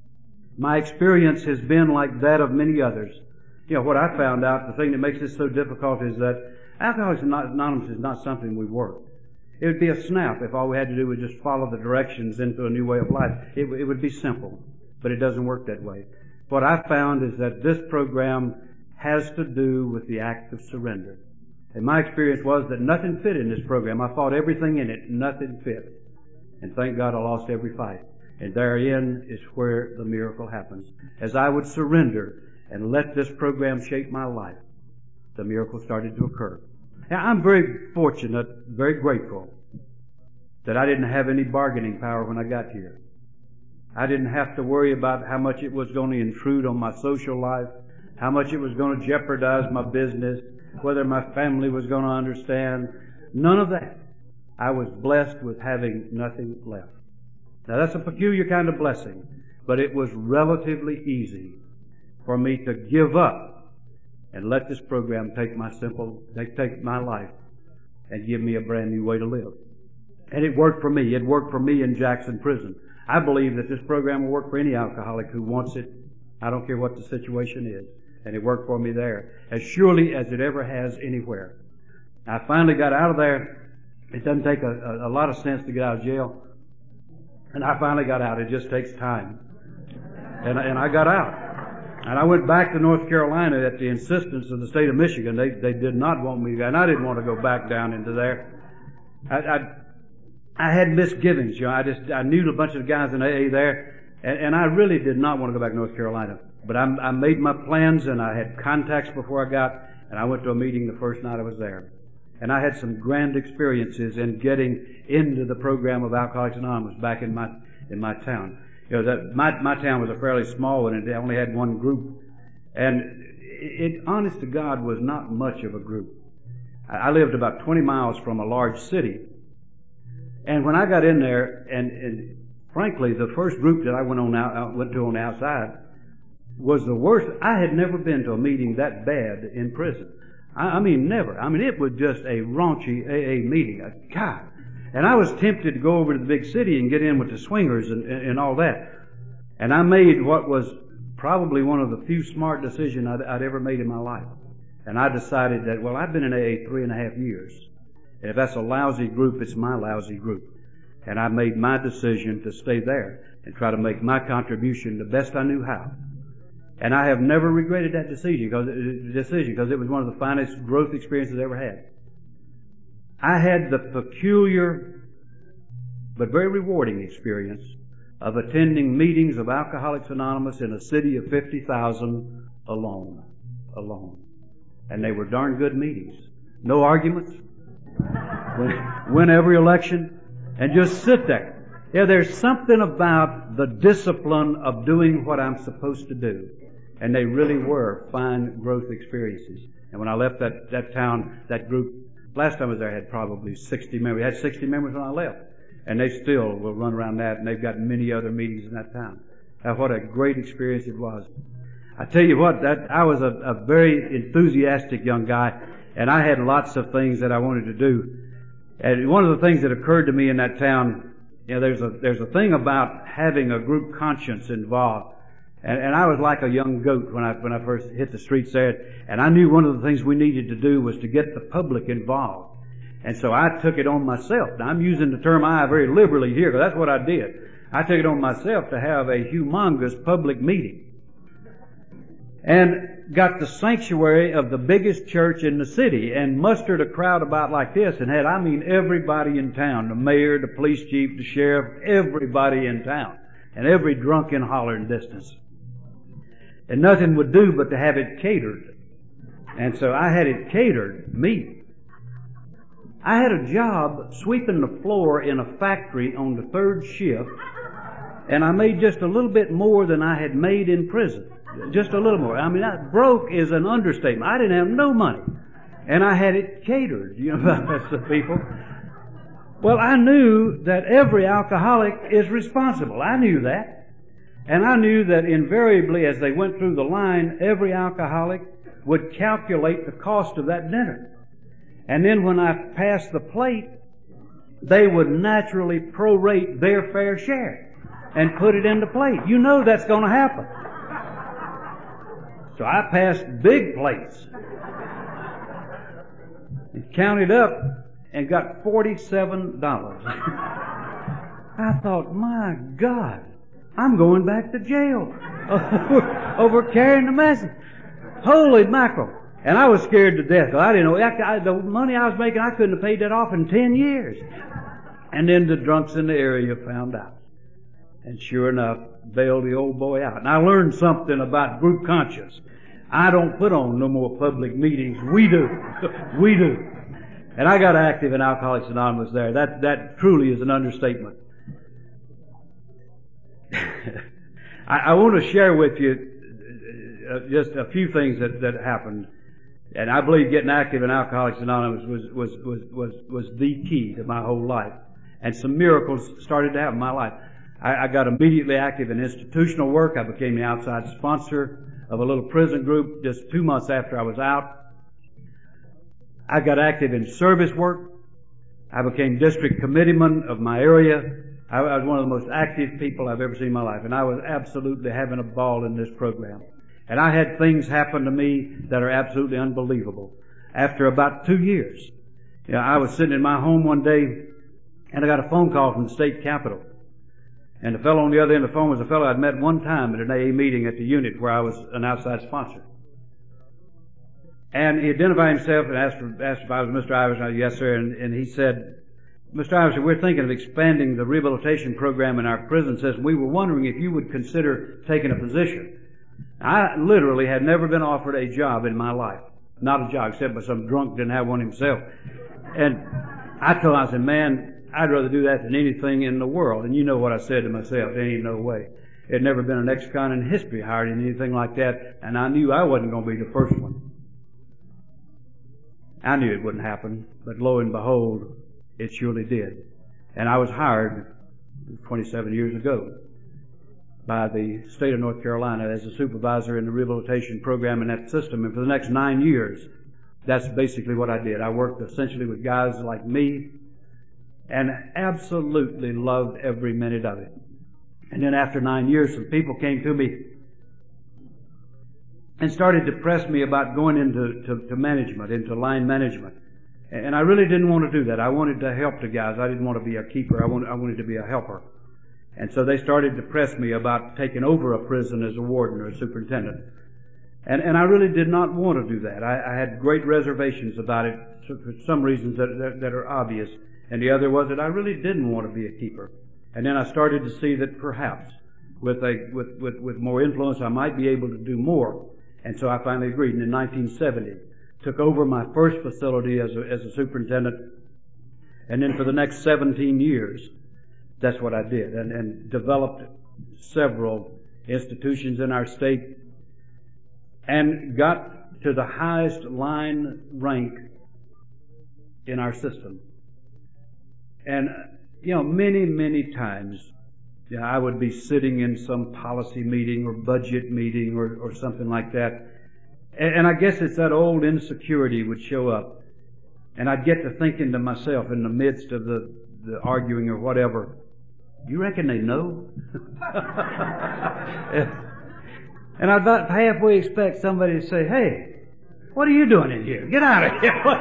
My experience has been like that of many others. You know, what I found out, the thing that makes this so difficult is that Alcoholics Anonymous is not something we work. It would be a snap if all we had to do was just follow the directions into a new way of life. It, it would be simple, but it doesn't work that way. What I found is that this program has to do with the act of surrender. And my experience was that nothing fit in this program. I fought everything in it, nothing fit. And thank God I lost every fight. And therein is where the miracle happens. As I would surrender and let this program shape my life, the miracle started to occur. Now, I'm very fortunate, very grateful that I didn't have any bargaining power when I got here. I didn't have to worry about how much it was going to intrude on my social life, how much it was going to jeopardize my business, whether my family was going to understand. None of that. I was blessed with having nothing left. Now, that's a peculiar kind of blessing, but it was relatively easy for me to give up and let this program take my simple, take, take my life and give me a brand new way to live. And it worked for me. It worked for me in Jackson Prison. I believe that this program will work for any alcoholic who wants it. I don't care what the situation is. And it worked for me there, as surely as it ever has anywhere. I finally got out of there. It doesn't take a, a, a lot of sense to get out of jail. And I finally got out. It just takes time. And, and I got out. And I went back to North Carolina at the insistence of the state of Michigan. They they did not want me to go, and I didn't want to go back down into there. I I, I had misgivings, you know. I just I knew a bunch of guys in A A there. And, and I really did not want to go back to North Carolina. But I, I made my plans, and I had contacts before I got, and I went to a meeting the first night I was there. And I had some grand experiences in getting into the program of Alcoholics Anonymous back in my in my town. You know, that my my town was a fairly small one, and it only had one group. And it, it, honest to God, was not much of a group. I, I lived about twenty miles from a large city. And when I got in there, and, and frankly, the first group that I went on out, went to on the outside was the worst. I had never been to a meeting that bad in prison. I, I mean, never. I mean, it was just a raunchy A A meeting. A, God. And I was tempted to go over to the big city and get in with the swingers and, and, and all that. And I made what was probably one of the few smart decisions I'd, I'd ever made in my life. And I decided that, well, I've been in A A three and a half years. And if that's a lousy group, it's my lousy group. And I made my decision to stay there and try to make my contribution the best I knew how. And I have never regretted that decision because, decision because it was one of the finest growth experiences I ever had. I had the peculiar but very rewarding experience of attending meetings of Alcoholics Anonymous in a city of fifty thousand alone. Alone. And they were darn good meetings. No arguments. Win, win every election. And just sit there. Yeah, there's something about the discipline of doing what I'm supposed to do. And they really were fine growth experiences. And when I left that, that town, that group, last time I was there, I had probably sixty members. We had sixty members when I left. And they still will run around that, and they've got many other meetings in that town. Uh, what a great experience it was. I tell you what, that I was a, a very enthusiastic young guy, and I had lots of things that I wanted to do. And one of the things that occurred to me in that town, you know, there's a there's a thing about having a group conscience involved. And, and I was like a young goat when I when I first hit the streets there. And I knew one of the things we needed to do was to get the public involved. And so I took it on myself. Now I'm using the term I very liberally here, because that's what I did. I took it on myself to have a humongous public meeting. And got the sanctuary of the biggest church in the city and mustered a crowd about like this and had, I mean, everybody in town. The mayor, the police chief, the sheriff, everybody in town. And every drunk in hollering distance. And nothing would do but to have it catered. And so I had it catered, me. I had a job sweeping the floor in a factory on the third shift, and I made just a little bit more than I had made in prison. Just a little more. I mean, that broke is an understatement. I didn't have no money. And I had it catered, you know, that's the people. Well, I knew that every alcoholic is responsible. I knew that. And I knew that invariably as they went through the line, every alcoholic would calculate the cost of that dinner. And then when I passed the plate, they would naturally prorate their fair share and put it in the plate. You know that's going to happen. So I passed big plates and counted up and got forty-seven dollars. I thought, my God, I'm going back to jail over, over carrying the message. Holy mackerel. And I was scared to death. I didn't know. I, I, the money I was making, I couldn't have paid that off in ten years. And then the drunks in the area found out. And sure enough, bailed the old boy out. And I learned something about group conscience. I don't put on no more public meetings. We do. We do. And I got active in Alcoholics Anonymous there. That, that truly is an understatement. I, I want to share with you uh, just a few things that, that happened. And I believe getting active in Alcoholics Anonymous was, was, was, was, was the key to my whole life. And some miracles started to happen in my life. I, I got immediately active in institutional work. I became the outside sponsor of a little prison group just two months after I was out. I got active in service work. I became district committeeman of my area. I, I was one of the most active people I've ever seen in my life. And I was absolutely having a ball in this program. And I had things happen to me that are absolutely unbelievable. After about two years, you know, I was sitting in my home one day, and I got a phone call from the state capitol. And the fellow on the other end of the phone was a fellow I'd met one time at an A A meeting at the unit where I was an outside sponsor. And he identified himself and asked, for, asked if I was Mister Iverson. I said, yes, sir. And, and he said, Mister Iverson, we're thinking of expanding the rehabilitation program in our prison system. We were wondering if you would consider taking a position. I literally had never been offered a job in my life. Not a job, except by some drunk didn't have one himself. And I told him, I said, man, I'd rather do that than anything in the world. And you know what I said to myself. There ain't no way. There'd never been an ex-con in history hired in anything like that. And I knew I wasn't going to be the first one. I knew it wouldn't happen. But lo and behold, it surely did. And I was hired twenty-seven years ago by the state of North Carolina as a supervisor in the rehabilitation program in that system. And for the next nine years, that's basically what I did. I worked essentially with guys like me and absolutely loved every minute of it. And then after nine years, some people came to me and started to press me about going into to, to management, into line management. And I really didn't want to do that. I wanted to help the guys. I didn't want to be a keeper. I wanted, I wanted to be a helper. And so they started to press me about taking over a prison as a warden or a superintendent. And, and I really did not want to do that. I, I had great reservations about it for some reasons that, that, that are obvious. And the other was that I really didn't want to be a keeper. And then I started to see that perhaps with a, with, with, with more influence I might be able to do more. And so I finally agreed. And in nineteen seventy, took over my first facility as a, as a superintendent. And then for the next seventeen years, that's what I did. And, and developed several institutions in our state and got to the highest line rank in our system. And, you know, many, many times, you know, I would be sitting in some policy meeting or budget meeting or, or something like that. And, and I guess it's that old insecurity would show up. And I'd get to thinking to myself in the midst of the, the arguing or whatever, you reckon they know? And I'd about halfway expect somebody to say, hey, what are you doing in here? Get out of here.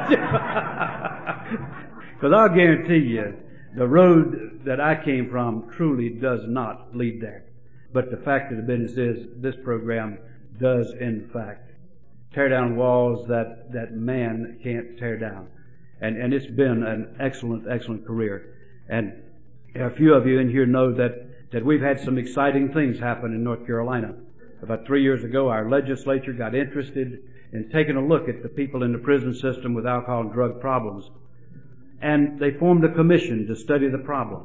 Because I'll guarantee you, the road that I came from truly does not lead there. But the fact of the business is, this program does, in fact, tear down walls that, that man can't tear down. And, and it's been an excellent, excellent career. And a few of you in here know that, that we've had some exciting things happen in North Carolina. About three years ago, our legislature got interested in taking a look at the people in the prison system with alcohol and drug problems. And they formed a commission to study the problem.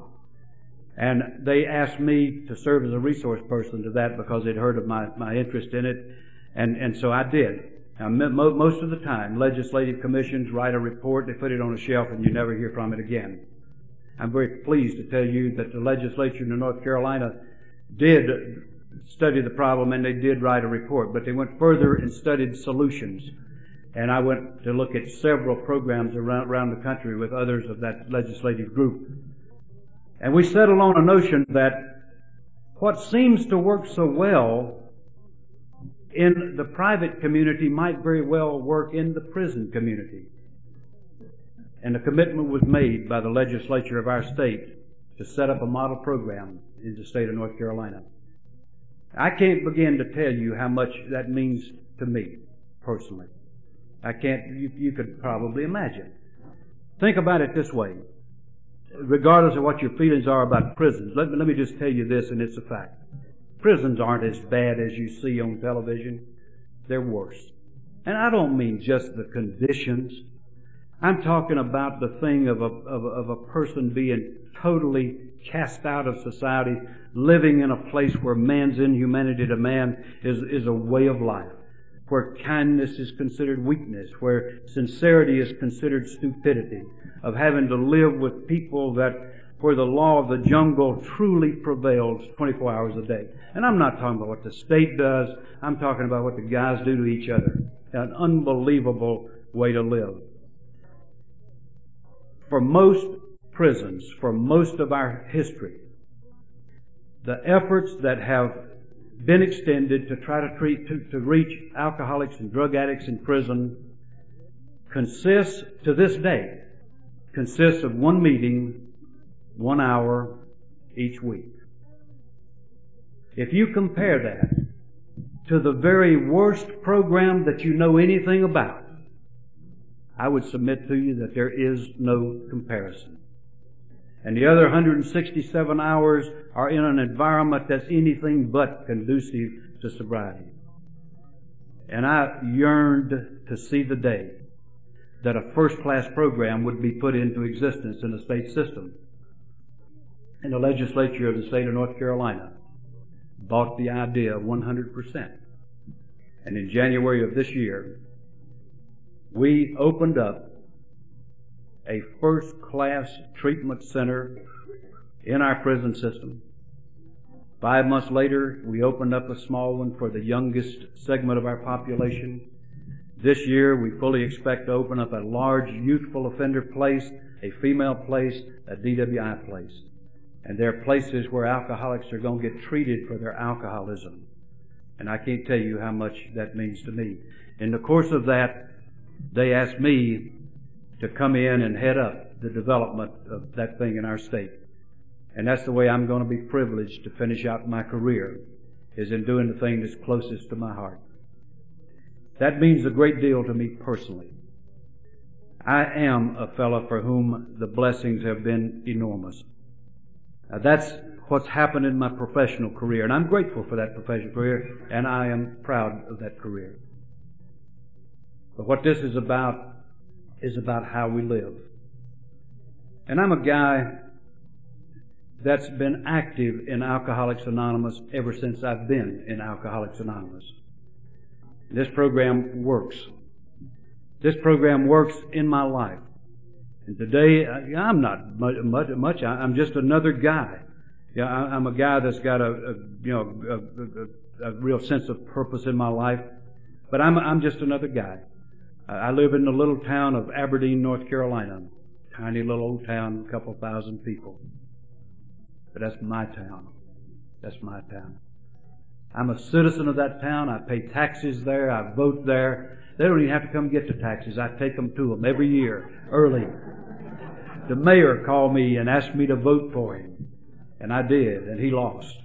And they asked me to serve as a resource person to that because they'd heard of my, my interest in it. And, and so I did. Now, most of the time, legislative commissions write a report, they put it on a shelf, and you never hear from it again. I'm very pleased to tell you that the legislature in North Carolina did study the problem, and they did write a report, but they went further and studied solutions. And I went to look at several programs around, around the country with others of that legislative group. And we settled on a notion that what seems to work so well in the private community might very well work in the prison community. And a commitment was made by the legislature of our state to set up a model program in the state of North Carolina. I can't begin to tell you how much that means to me, personally. I can't, you, you could probably imagine. Think about it this way. Regardless of what your feelings are about prisons, let me, let me just tell you this, and it's a fact. Prisons aren't as bad as you see on television. They're worse. And I don't mean just the conditions. I'm talking about the thing of a, of a, of a person being totally cast out of society, living in a place where man's inhumanity to man is, is a way of life, where kindness is considered weakness, where sincerity is considered stupidity, of having to live with people that where the law of the jungle truly prevails twenty-four hours a day. And I'm not talking about what the state does. I'm talking about what the guys do to each other. An unbelievable way to live. For most prisons, for most of our history, the efforts that have been extended to try to treat, to, to reach alcoholics and drug addicts in prison consists, to this day, consists of one meeting, one hour each week. If you compare that to the very worst program that you know anything about, I would submit to you that there is no comparison. And the other one hundred sixty-seven hours are in an environment that's anything but conducive to sobriety. And I yearned to see the day that a first-class program would be put into existence in the state system. And the legislature of the state of North Carolina bought the idea one hundred percent. And in January of this year, we opened up a first-class treatment center in our prison system. Five months later, we opened up a small one for the youngest segment of our population. This year, we fully expect to open up a large youthful offender place, a female place, a D W I place. And there are places where alcoholics are going to get treated for their alcoholism. And I can't tell you how much that means to me. In the course of that, they asked me to come in and head up the development of that thing in our state. And that's the way I'm going to be privileged to finish out my career, is in doing the thing that's closest to my heart. That means a great deal to me personally. I am a fellow for whom the blessings have been enormous. Now, that's what's happened in my professional career, and I'm grateful for that professional career, and I am proud of that career. But what this is about is about how we live. And I'm a guy that's been active in Alcoholics Anonymous ever since I've been in Alcoholics Anonymous. This program works. This program works in my life. And today, I'm not much, much I'm just another guy. Yeah, I'm a guy that's got a, a you know, a, a, a real sense of purpose in my life. But I'm, I'm just another guy. I live in the little town of Aberdeen, North Carolina. Tiny little old town, a couple thousand people. But that's my town. That's my town. I'm a citizen of that town. I pay taxes there. I vote there. They don't even have to come get the taxes. I take them to them every year, early. The mayor called me and asked me to vote for him. And I did, and he lost.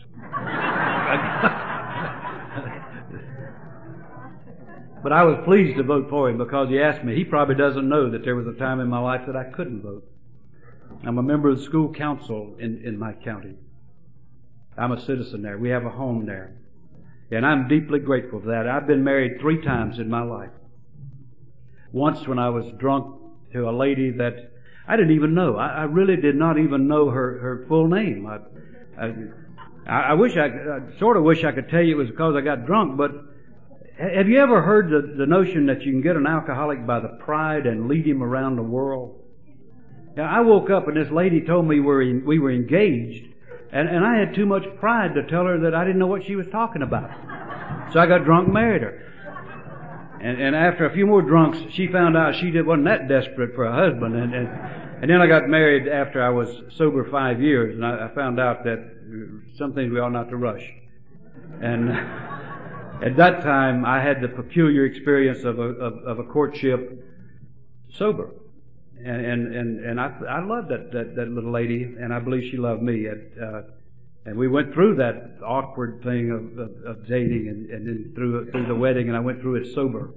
But I was pleased to vote for him because he asked me. He probably doesn't know that there was a time in my life that I couldn't vote. I'm a member of the school council in, in my county. I'm a citizen there. We have a home there. And I'm deeply grateful for that. I've been married three times in my life. Once when I was drunk to a lady that I didn't even know. I, I really did not even know her, her full name. I, I, I wish I, I sort of wish I could tell you it was because I got drunk, but have you ever heard the, the notion that you can get an alcoholic by the pride and lead him around the world? Now, I woke up and this lady told me we were, in, we were engaged, and, and I had too much pride to tell her that I didn't know what she was talking about. So I got drunk and married her. And, and after a few more drunks, she found out she did, wasn't that desperate for a husband. And, and, and then I got married after I was sober five years, and I, I found out that some things we ought not to rush. And at that time, I had the peculiar experience of a, of, of a courtship sober. And, and, and, and I, I loved that, that, that little lady, and I believe she loved me. And, uh, and we went through that awkward thing of, of, of dating and, and then through, through the wedding, and I went through it sober.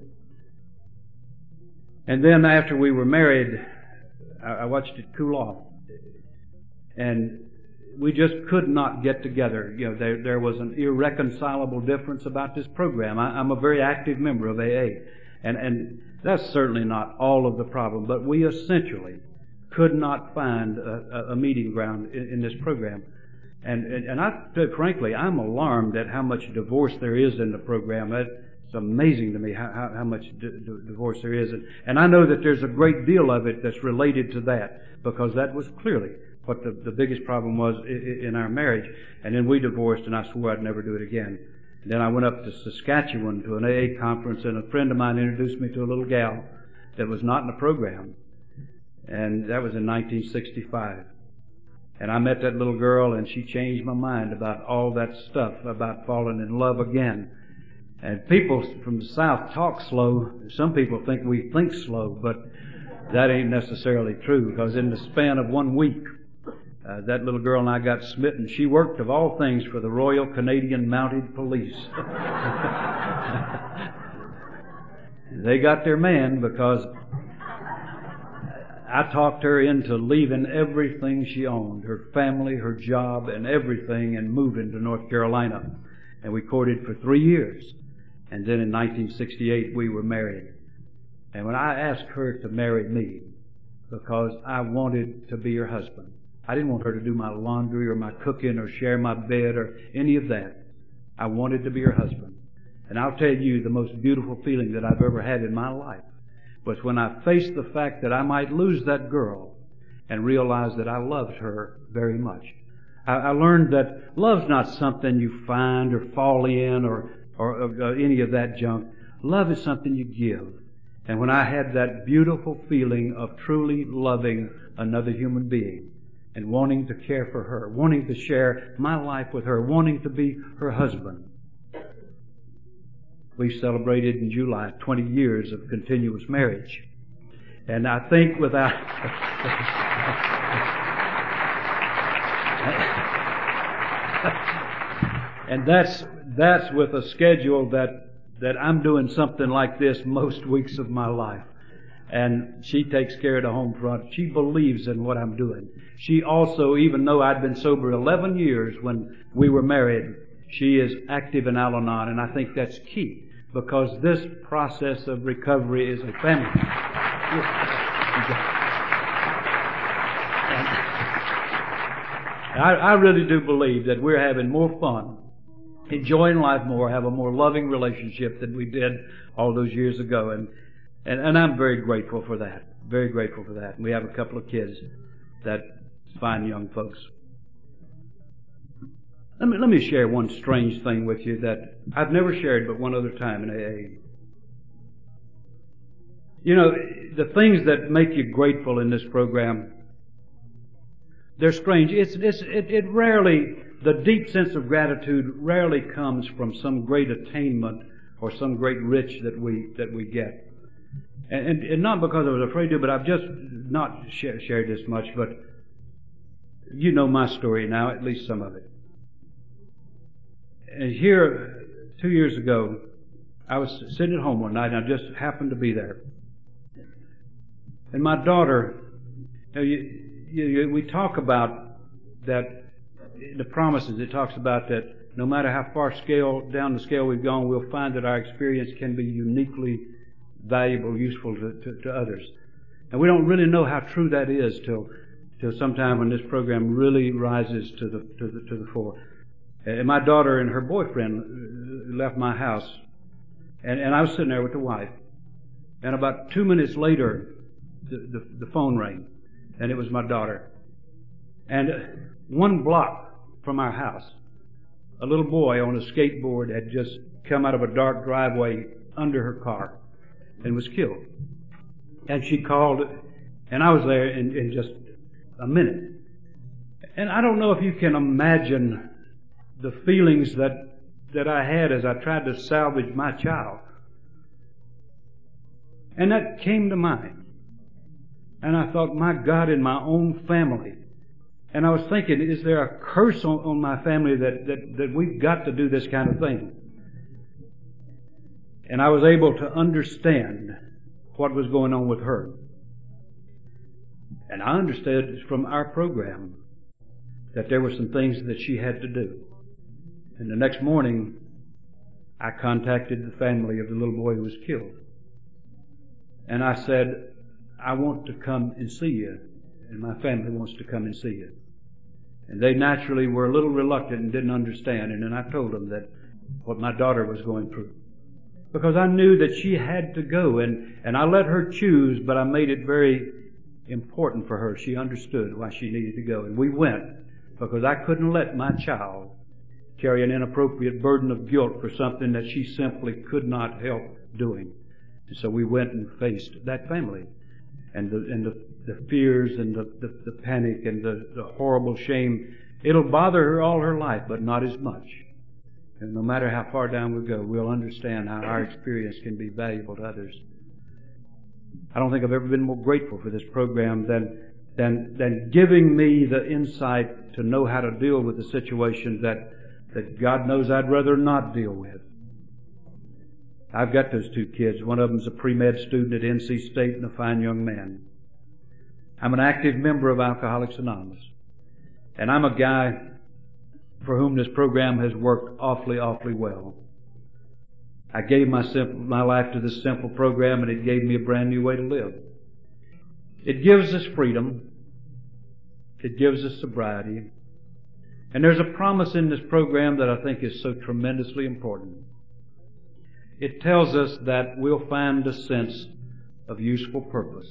And then after we were married, I, I watched it cool off. And we just could not get together. You know, there, there was an irreconcilable difference about this program. I, I'm a very active member of A A. And, and that's certainly not all of the problem, but we essentially could not find a, a meeting ground in, in this program. And, and, and I, frankly, I'm alarmed at how much divorce there is in the program. It's amazing to me how, how, how much d- d- divorce there is. And, and I know that there's a great deal of it that's related to that, because that was clearly what the, the biggest problem was in, in our marriage. And then we divorced, and I swore I'd never do it again. And then I went up to Saskatchewan to an A A conference, and a friend of mine introduced me to a little gal that was not in the program. And that was in nineteen sixty-five. And I met that little girl, and she changed my mind about all that stuff, about falling in love again. And people from the South talk slow. Some people think we think slow, but that ain't necessarily true, because in the span of one week, Uh, that little girl and I got smitten. She worked, of all things, for the Royal Canadian Mounted Police. They got their man because I talked her into leaving everything she owned, her family, her job, and everything, and moving to North Carolina. And we courted for three years. And then in nineteen sixty-eight, we were married. And when I asked her to marry me, because I wanted to be her husband, I didn't want her to do my laundry or my cooking or share my bed or any of that. I wanted to be her husband. And I'll tell you, the most beautiful feeling that I've ever had in my life was when I faced the fact that I might lose that girl and realized that I loved her very much. I, I learned that love's not something you find or fall in or, or, or any of that junk. Love is something you give. And when I had that beautiful feeling of truly loving another human being and wanting to care for her, wanting to share my life with her, wanting to be her husband, we celebrated in July twenty years of continuous marriage. And I think without... and that's that's with a schedule that, that I'm doing something like this most weeks of my life. And she takes care of the home front. She believes in what I'm doing. She also, even though I'd been sober eleven years when we were married, she is active in Al-Anon, and I think that's key. Because this process of recovery is a family. I, I really do believe that we're having more fun, enjoying life more, have a more loving relationship than we did all those years ago. And, and, and I'm very grateful for that. Very grateful for that. And we have a couple of kids that fine young folks. Let me, let me share one strange thing with you that I've never shared but one other time in A A. You know, the things that make you grateful in this program, they're strange. It's, it's, it, it rarely, the deep sense of gratitude rarely comes from some great attainment or some great rich that we, that we get. And, and, and not because I was afraid to, but I've just not sh- shared this much, but you know my story now, at least some of it. And here, two years ago, I was sitting at home one night, and I just happened to be there. And my daughter, you know, you, you, we talk about that, the promises, it talks about that no matter how far scale down the scale we've gone, we'll find that our experience can be uniquely valuable, useful to, to, to others. And we don't really know how true that is till, till sometime when this program really rises to the, to the, to the fore. And my daughter and her boyfriend left my house, and, and I was sitting there with the wife. And about two minutes later, the, the, the phone rang, and it was my daughter. And one block from our house, a little boy on a skateboard had just come out of a dark driveway under her car and was killed. And she called, and I was there in, in just a minute. And I don't know if you can imagine the feelings that, that I had as I tried to salvage my child. And that came to mind. And I thought, my God, in my own family. And I was thinking, is there a curse on, on my family that, that, that we've got to do this kind of thing? And I was able to understand what was going on with her. And I understood from our program that there were some things that she had to do. And the next morning, I contacted the family of the little boy who was killed. And I said, I want to come and see you. And my family wants to come and see you. And they naturally were a little reluctant and didn't understand. And then I told them that what my daughter was going through. Because I knew that she had to go. And, and I let her choose, but I made it very important for her. She understood why she needed to go. And we went because I couldn't let my child carry an inappropriate burden of guilt for something that she simply could not help doing. And so we went and faced that family. And the, and the, the fears and the, the, the panic and the, the horrible shame. It'll bother her all her life, but not as much. And no matter how far down we go, we'll understand how our experience can be valuable to others. I don't think I've ever been more grateful for this program than, than, than giving me the insight to know how to deal with the situations that, that God knows I'd rather not deal with. I've got those two kids. One of them's a pre-med student at N C State and a fine young man. I'm an active member of Alcoholics Anonymous. And I'm a guy for whom this program has worked awfully, awfully well. I gave my simple, my life to this simple program, and it gave me a brand new way to live. It gives us freedom. It gives us sobriety. And there's a promise in this program that I think is so tremendously important. It tells us that we'll find a sense of useful purpose.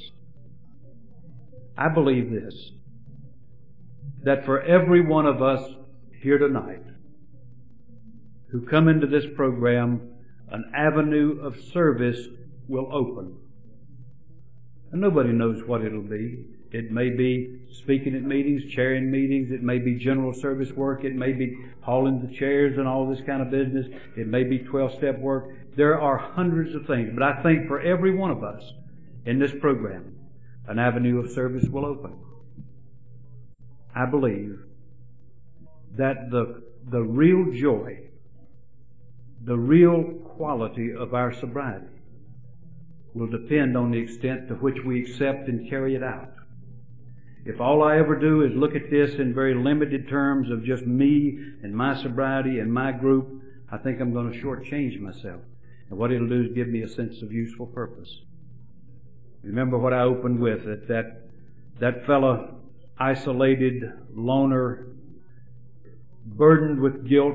I believe this, that for every one of us here tonight who come into this program, an avenue of service will open. And nobody knows what it'll be. It may be speaking at meetings, chairing meetings. It may be general service work. It may be hauling the chairs and all this kind of business. It may be twelve-step work. There are hundreds of things. But I think for every one of us in this program, an avenue of service will open. I believe that the, the real joy, the real quality of our sobriety will depend on the extent to which we accept and carry it out. If all I ever do is look at this in very limited terms of just me and my sobriety and my group, I think I'm going to shortchange myself. And what it'll do is give me a sense of useful purpose. Remember what I opened with, that that, that fellow, isolated, loner, burdened with guilt,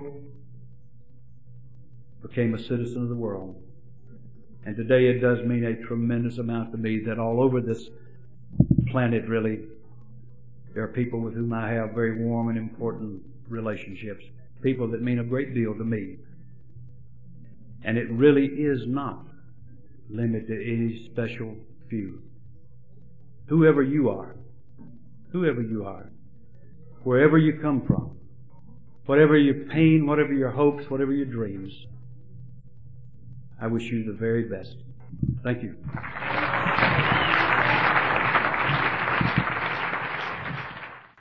became a citizen of the world. And today it does mean a tremendous amount to me that all over this planet, really, there are people with whom I have very warm and important relationships. People that mean a great deal to me. And it really is not limited to any special few. Whoever you are, whoever you are, wherever you come from, whatever your pain, whatever your hopes, whatever your dreams, I wish you the very best. Thank you.